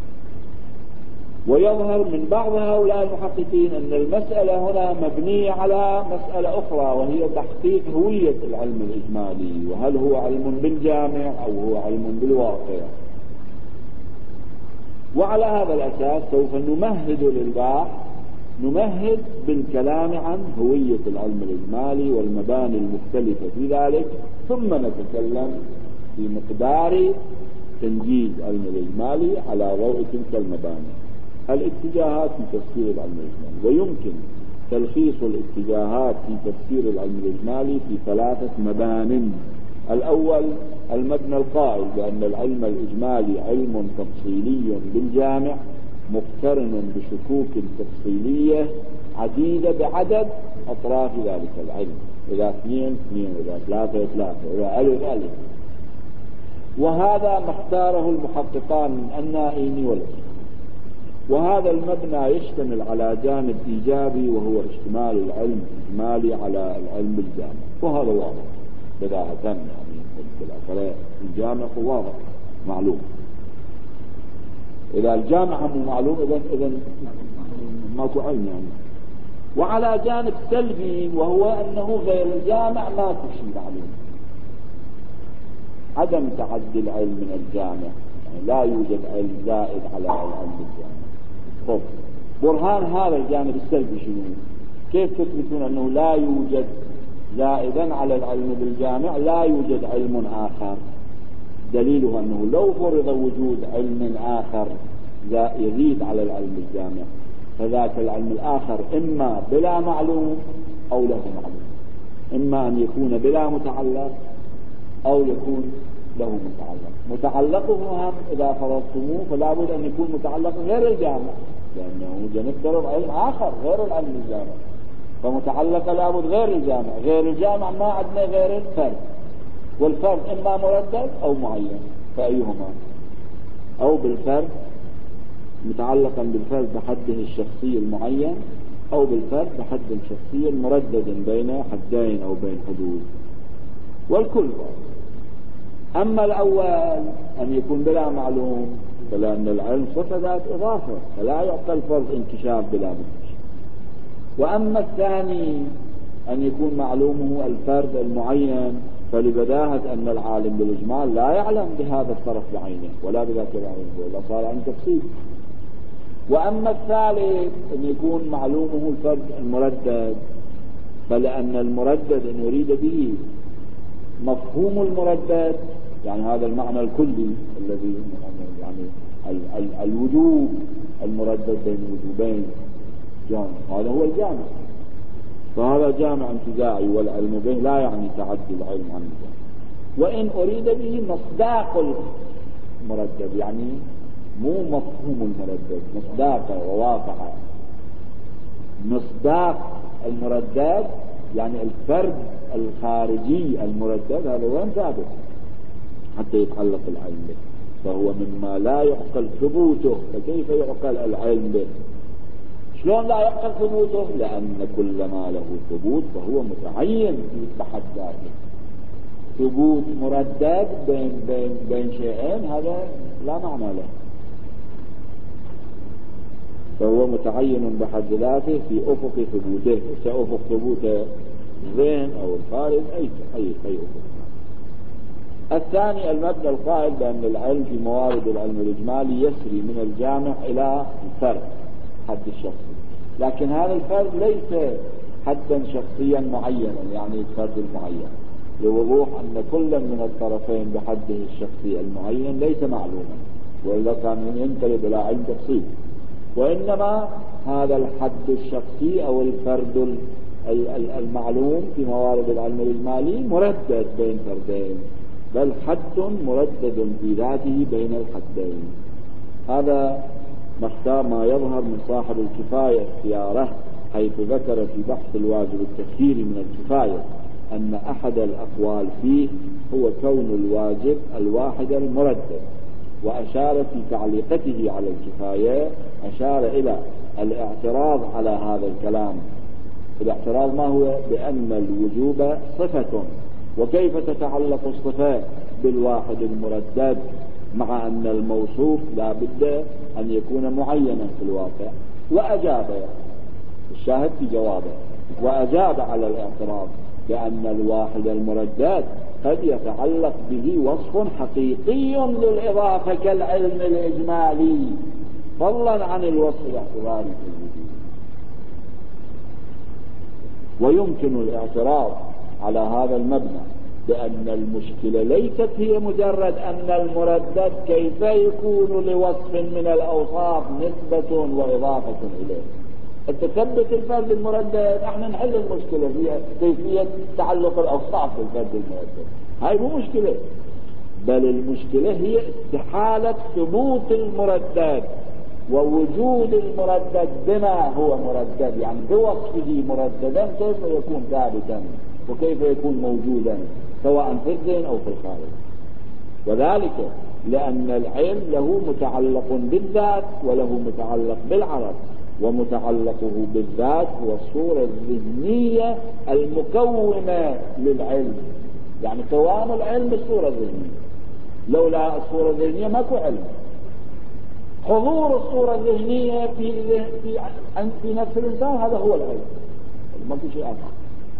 Speaker 1: ويظهر من بعض هؤلاء المحققين أن المسألة هنا مبنية على مسألة أخرى، وهي تحقيق هوية العلم الإجمالي، وهل هو علم بالجامع أو هو علم بالواقع. وعلى هذا الأساس سوف نمهد للباحث، نمهد بالكلام عن هوية العلم الإجمالي والمباني المختلفة في ذلك، ثم نتكلم في مقدار تنجيز علم الإجمالي على ضوء تلك المباني. الاتجاهات في تفسير العلم الإجمالي، ويمكن تلخيص الاتجاهات في تفسير العلم الإجمالي في ثلاثة مبان. الأول المبنى القائل بأن العلم الإجمالي علم تفصيلي بالجامع مقترن بشكوك تفصيلية عديدة بعدد أطراف ذلك العلم، إذا اثنين اثنين، إذا ثلاثة ثلاثة، إذا ألف ألف. وهذا ما اختاره المحققان النائيني والأصول. وهذا المبنى يشتمل على جانب إيجابي، وهو اشتمال العلم الإجمالي على العلم الجامع، وهذا واضح بداهة، يعني بالأخلاق الجامع واضح معلوم. إذا الجامع مو معلوم إذن إذن ماكو علم يعني. وعلى جانب سلبي، وهو أنه غير الجامع ماكو شيء معلوم، عدم تعدي العلم من الجامع، يعني لا يوجد علم زائد على العلم بالجامع. طب برهان هذا الجانب السلبي شنو؟ كيف تثبتون أنه لا يوجد زائدا على العلم بالجامع لا يوجد علم آخر؟ دليله أنه لو فرض وجود علم آخر يزيد على العلم الجامع، فذاك العلم الآخر إما بلا معلوم أو له معلوم، إما أن يكون بلا متعلق أو يكون له متعلق. متعلقه هم إذا فرضتموه فلا بد أن يكون متعلق غير الجامع، لأنه جنفترض علم آخر غير العلم الجامع. فمتعلقة لابد غير الجامع. غير الجامع ما عندنا غير الفرد، والفرد إما مردد أو معين، فأيهما؟ أو بالفرد متعلقا بالفرد بحده الشخصي المعين، أو بالفرد بحد شخصي مردد بين حدين أو بين حدود، والكل. أما الأول أن يكون بلا معلوم، فلأن العلم صفة ذات إضافة، فلا يعطى الفرد انكشاف بلا منكشف. وأما الثاني أن يكون معلومه الفرد المعين، فلبداهة أن العالم بالإجمال لا يعلم بهذا الطرف بعينه ولا بذاك بعينه، ولا صار عن تفصيل. وأما الثالث أن يكون معلومه الفرد المردد، فلأن المردد إن يريد به مفهوم المردد، يعني هذا المعنى الكلي الذي يعني ال ال الوجوب المردد بين وجوبين جامع، هذا هو الجامع. فهذا جامع انتزاعي، والعلم به لا يعني تعدي العلم عنه. وإن أريد به مصداق المردد، يعني مو مفهوم المردد، مصداقه وواقعه. مصداق المردد يعني الفرد الخارجي المردد، هذا وين ثابت حتى يتعلق العلم به، فهو مما لا يعقل ثبوته. فكيف يعقل العلم به؟ شلون لا يعقل ثبوته؟ لأن كل ما له ثبوت فهو متعين في بحث ذاته. ثبوت مردد بين بين بين شيئين هذا لا معنى له، فهو متعين بحد ذاته في أفق ثبوته، سأفق ثبوته الذهن أو الخارج، أي أي أي أفق. الثاني المبنى القائل بأن العلم في موارد العلم الإجمالي يسري من الجامع إلى الفرد حد الشخصي، لكن هذا الفرد ليس حدا شخصيا معينا، يعني الفرد المعين، لوضوح أن كل من الطرفين بحده الشخصي المعين ليس معلوما، وإلا كان ينقلب إلى علم تفصيل. وإنما هذا الحد الشخصي أو الفرد المعلوم في موارد العلم الإجمالي مردد بين فردين، بل حد مردد في ذاته بين الحدين. هذا ما يظهر من صاحب الكفاية اختياره، حيث ذكر في بحث الواجب التخييري من الكفاية أن أحد الأقوال فيه هو كون الواجب الواحد المردد، وأشار في تعليقته على الكفاية أشار إلى الاعتراض على هذا الكلام. الاعتراض ما هو؟ بأن الوجوب صفة، وكيف تتعلق الصفة بالواحد المردد مع أن الموصوف لا بد أن يكون معينا في الواقع. وأجاب الشاهد في جوابه، وأجاب على الاعتراض بأن الواحد المردد قد يتعلق به وصف حقيقي للإضافة كالعلم الإجمالي، فضلا عن الوصف الاعتباري في الوجود. ويمكن الاعتراض على هذا المبنى بأن المشكلة ليست هي مجرد أن المردد كيف يكون لوصف من الأوصاف نسبة وإضافة إليه. التثبت الفرد المردد احنا نحل المشكلة هي كيفية تعلق الأوصاف بالفرد المردد، هاي مو مشكلة، بل المشكلة هي استحالة ثبوت المردد ووجود المردد بما هو مردد، يعني بوصفه مرددا كيف يكون ثابتا وكيف يكون موجودا سواء في الذهن أو في الخارج. وذلك لأن العلم له متعلق بالذات وله متعلق بالعرض، ومتعلقه بالذات هو الصورة الذهنية المكونة للعلم، يعني قوام العلم بالصورة الذهنية، لولا الصورة الذهنية ماكو علم. حضور الصورة الذهنية في في في نفس الإنسان هذا هو العلم، ماكو شيء آخر.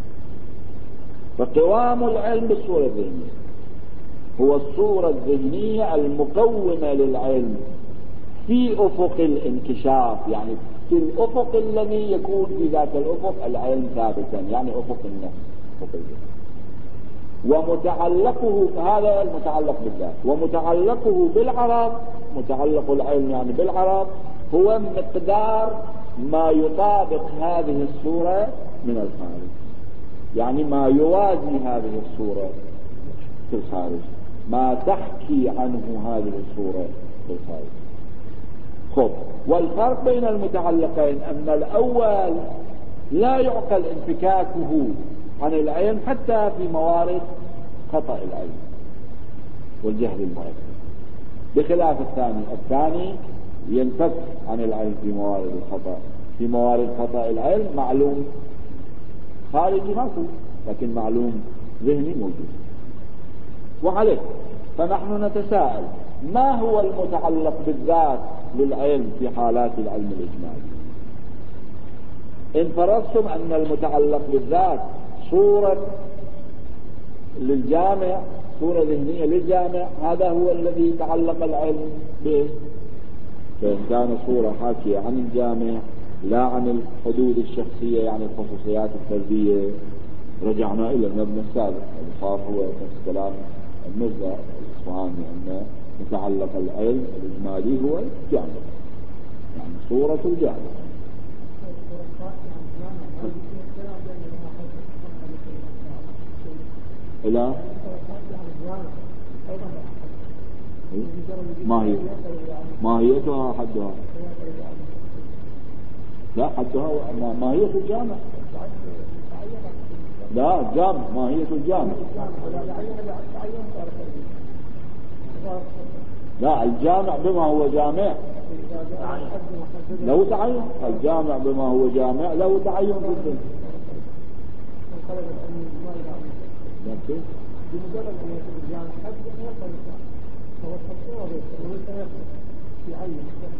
Speaker 1: فقوام العلم بالصورة الذهنية هو الصورة الذهنية المكونة للعلم في أفق الانكشاف، يعني في الأفق الذي يكون في ذات الأفق العلم ثابتا، يعني أفق النفس، أفق الذهن. ومتعلقه هذا المتعلق بالذات، ومتعلقه بالعرض، متعلق العلم يعني بالعرض هو مقدار ما يطابق هذه الصورة من الخارج، يعني ما يوازي هذه الصورة في الخارج، ما تحكي عنه هذه الصورة في الخارج. خب، والفرق بين المتعلقين أن الأول لا يعقل انفكاكه عن العلم حتى في موارد خطأ العلم والجهل المركب، بخلاف الثاني. الثاني ينفك عن العلم في موارد الخطأ. في موارد خطأ العلم معلوم خارجي ماكو، لكن معلوم ذهني موجود. وعليه فنحن نتساءل ما هو المتعلق بالذات للعلم في حالات العلم الإجمالي؟ إن فرضتم أن المتعلق بالذات صورة للجامع، صورة ذهنية للجامع، هذا هو الذي يتعلق العلم به. فإن كان صورة حاكية عن الجامع لا عن الحدود الشخصية يعني الخصوصيات الفردية، رجعنا إلى المبنى السابق. صار هو نفس كلام المرزا الإصفهاني أن متعلق العلم الإجمالي هو الجامع، يعني صورة الجامع. لا ما هي ماهيتها حدها، لا حدها ماهية الجامع، لا الجامع ماهية الجامع، لا الجامع بما هو جامع له تعين، الجامع بما هو جامع له تعين في الدين. لكن بمجرد أن يكون الجامع حد يقبل فهو التصور وليس في عين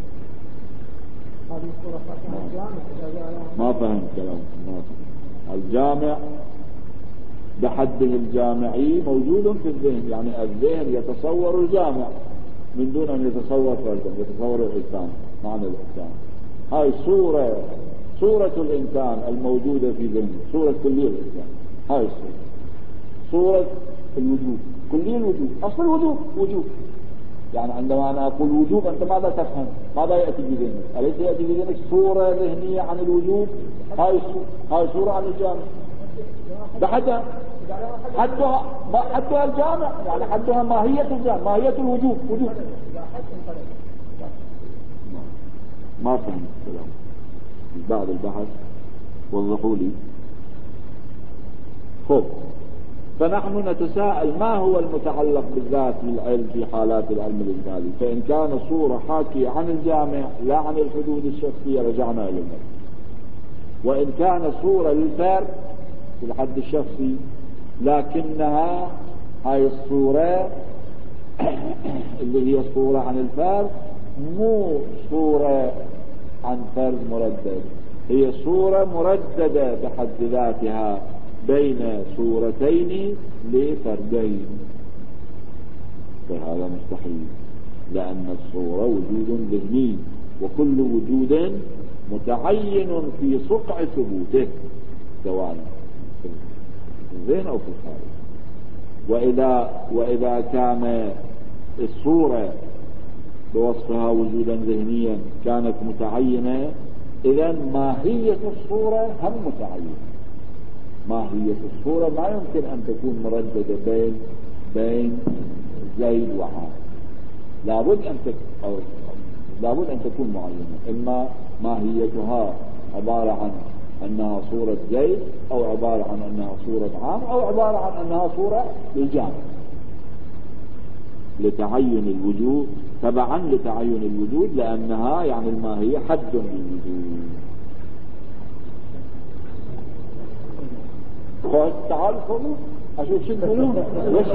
Speaker 1: هذه الصورة خاصة الجامع. ما فهم كلام ما فهم. الجامع بحده الجامعي موجود في الذهن، يعني الذهن يتصور الجامع من دون أن يتصور فردا، يتصور الإنسان معنى الإنسان. هاي صورة صورة الإنسان الموجودة في ذهنه، صورة كلية الإنسان. هاي الصورة صورة الوجود، كلية الوجود، أصل الوجود وجود. يعني عندما أنا أقول وجود أنت ماذا تفهم؟ ماذا يأتي بذهنك؟ أليس يأتي بذهنك صورة ذهنية عن الوجود؟ هاي هاي صورة عن الجامع بحدها حدها حدها الجامع، يعني حدها ماهية الجامع، ماهية الوجود وجود. ما فهم الكلام. بعد البحث وضحوا لي. خب فنحن نتساءل ما هو المتعلق بالذات للعلم في حالات العلم الإجمالي؟ فإن كان صورة حاكية عن الجامع لا عن الحدود الشخصية رجعنا إلى المرء، وإن كان صورة للفرد في الحد الشخصي لكنها هاي الصورة اللي هي صورة عن الفرد مو صورة عن فرد مردد، هي صورة مرددة بحد ذاتها بين صورتين لفردين، فهذا مستحيل، لأن الصورة وجود ذهني، وكل وجود متعين في صقع ثبوته سواء في الذهن أو في الخارج. وإذا, وإذا كان الصورة بوصفها وجودا ذهنيا كانت متعينة، إذن ماهية الصورة هم متعينة. ماهية الصورة ما يمكن أن تكون مرددة بين بين زيد وعام، لابد أن تكون لابد أن تكون معينة. إما ماهيتها عبارة عن أنها صورة زيد، أو عبارة عن أنها صورة عام، أو عبارة عن أنها صورة للجامع، لتعين الوجود، تبعا لتعين الوجود، لأنها يعني الماهية حد للوجود. تعال خذوا أشوف شو تقولون. وش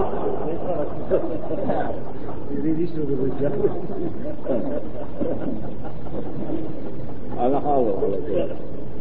Speaker 1: يريد يشرب الرجال. أنا حاضر على كده.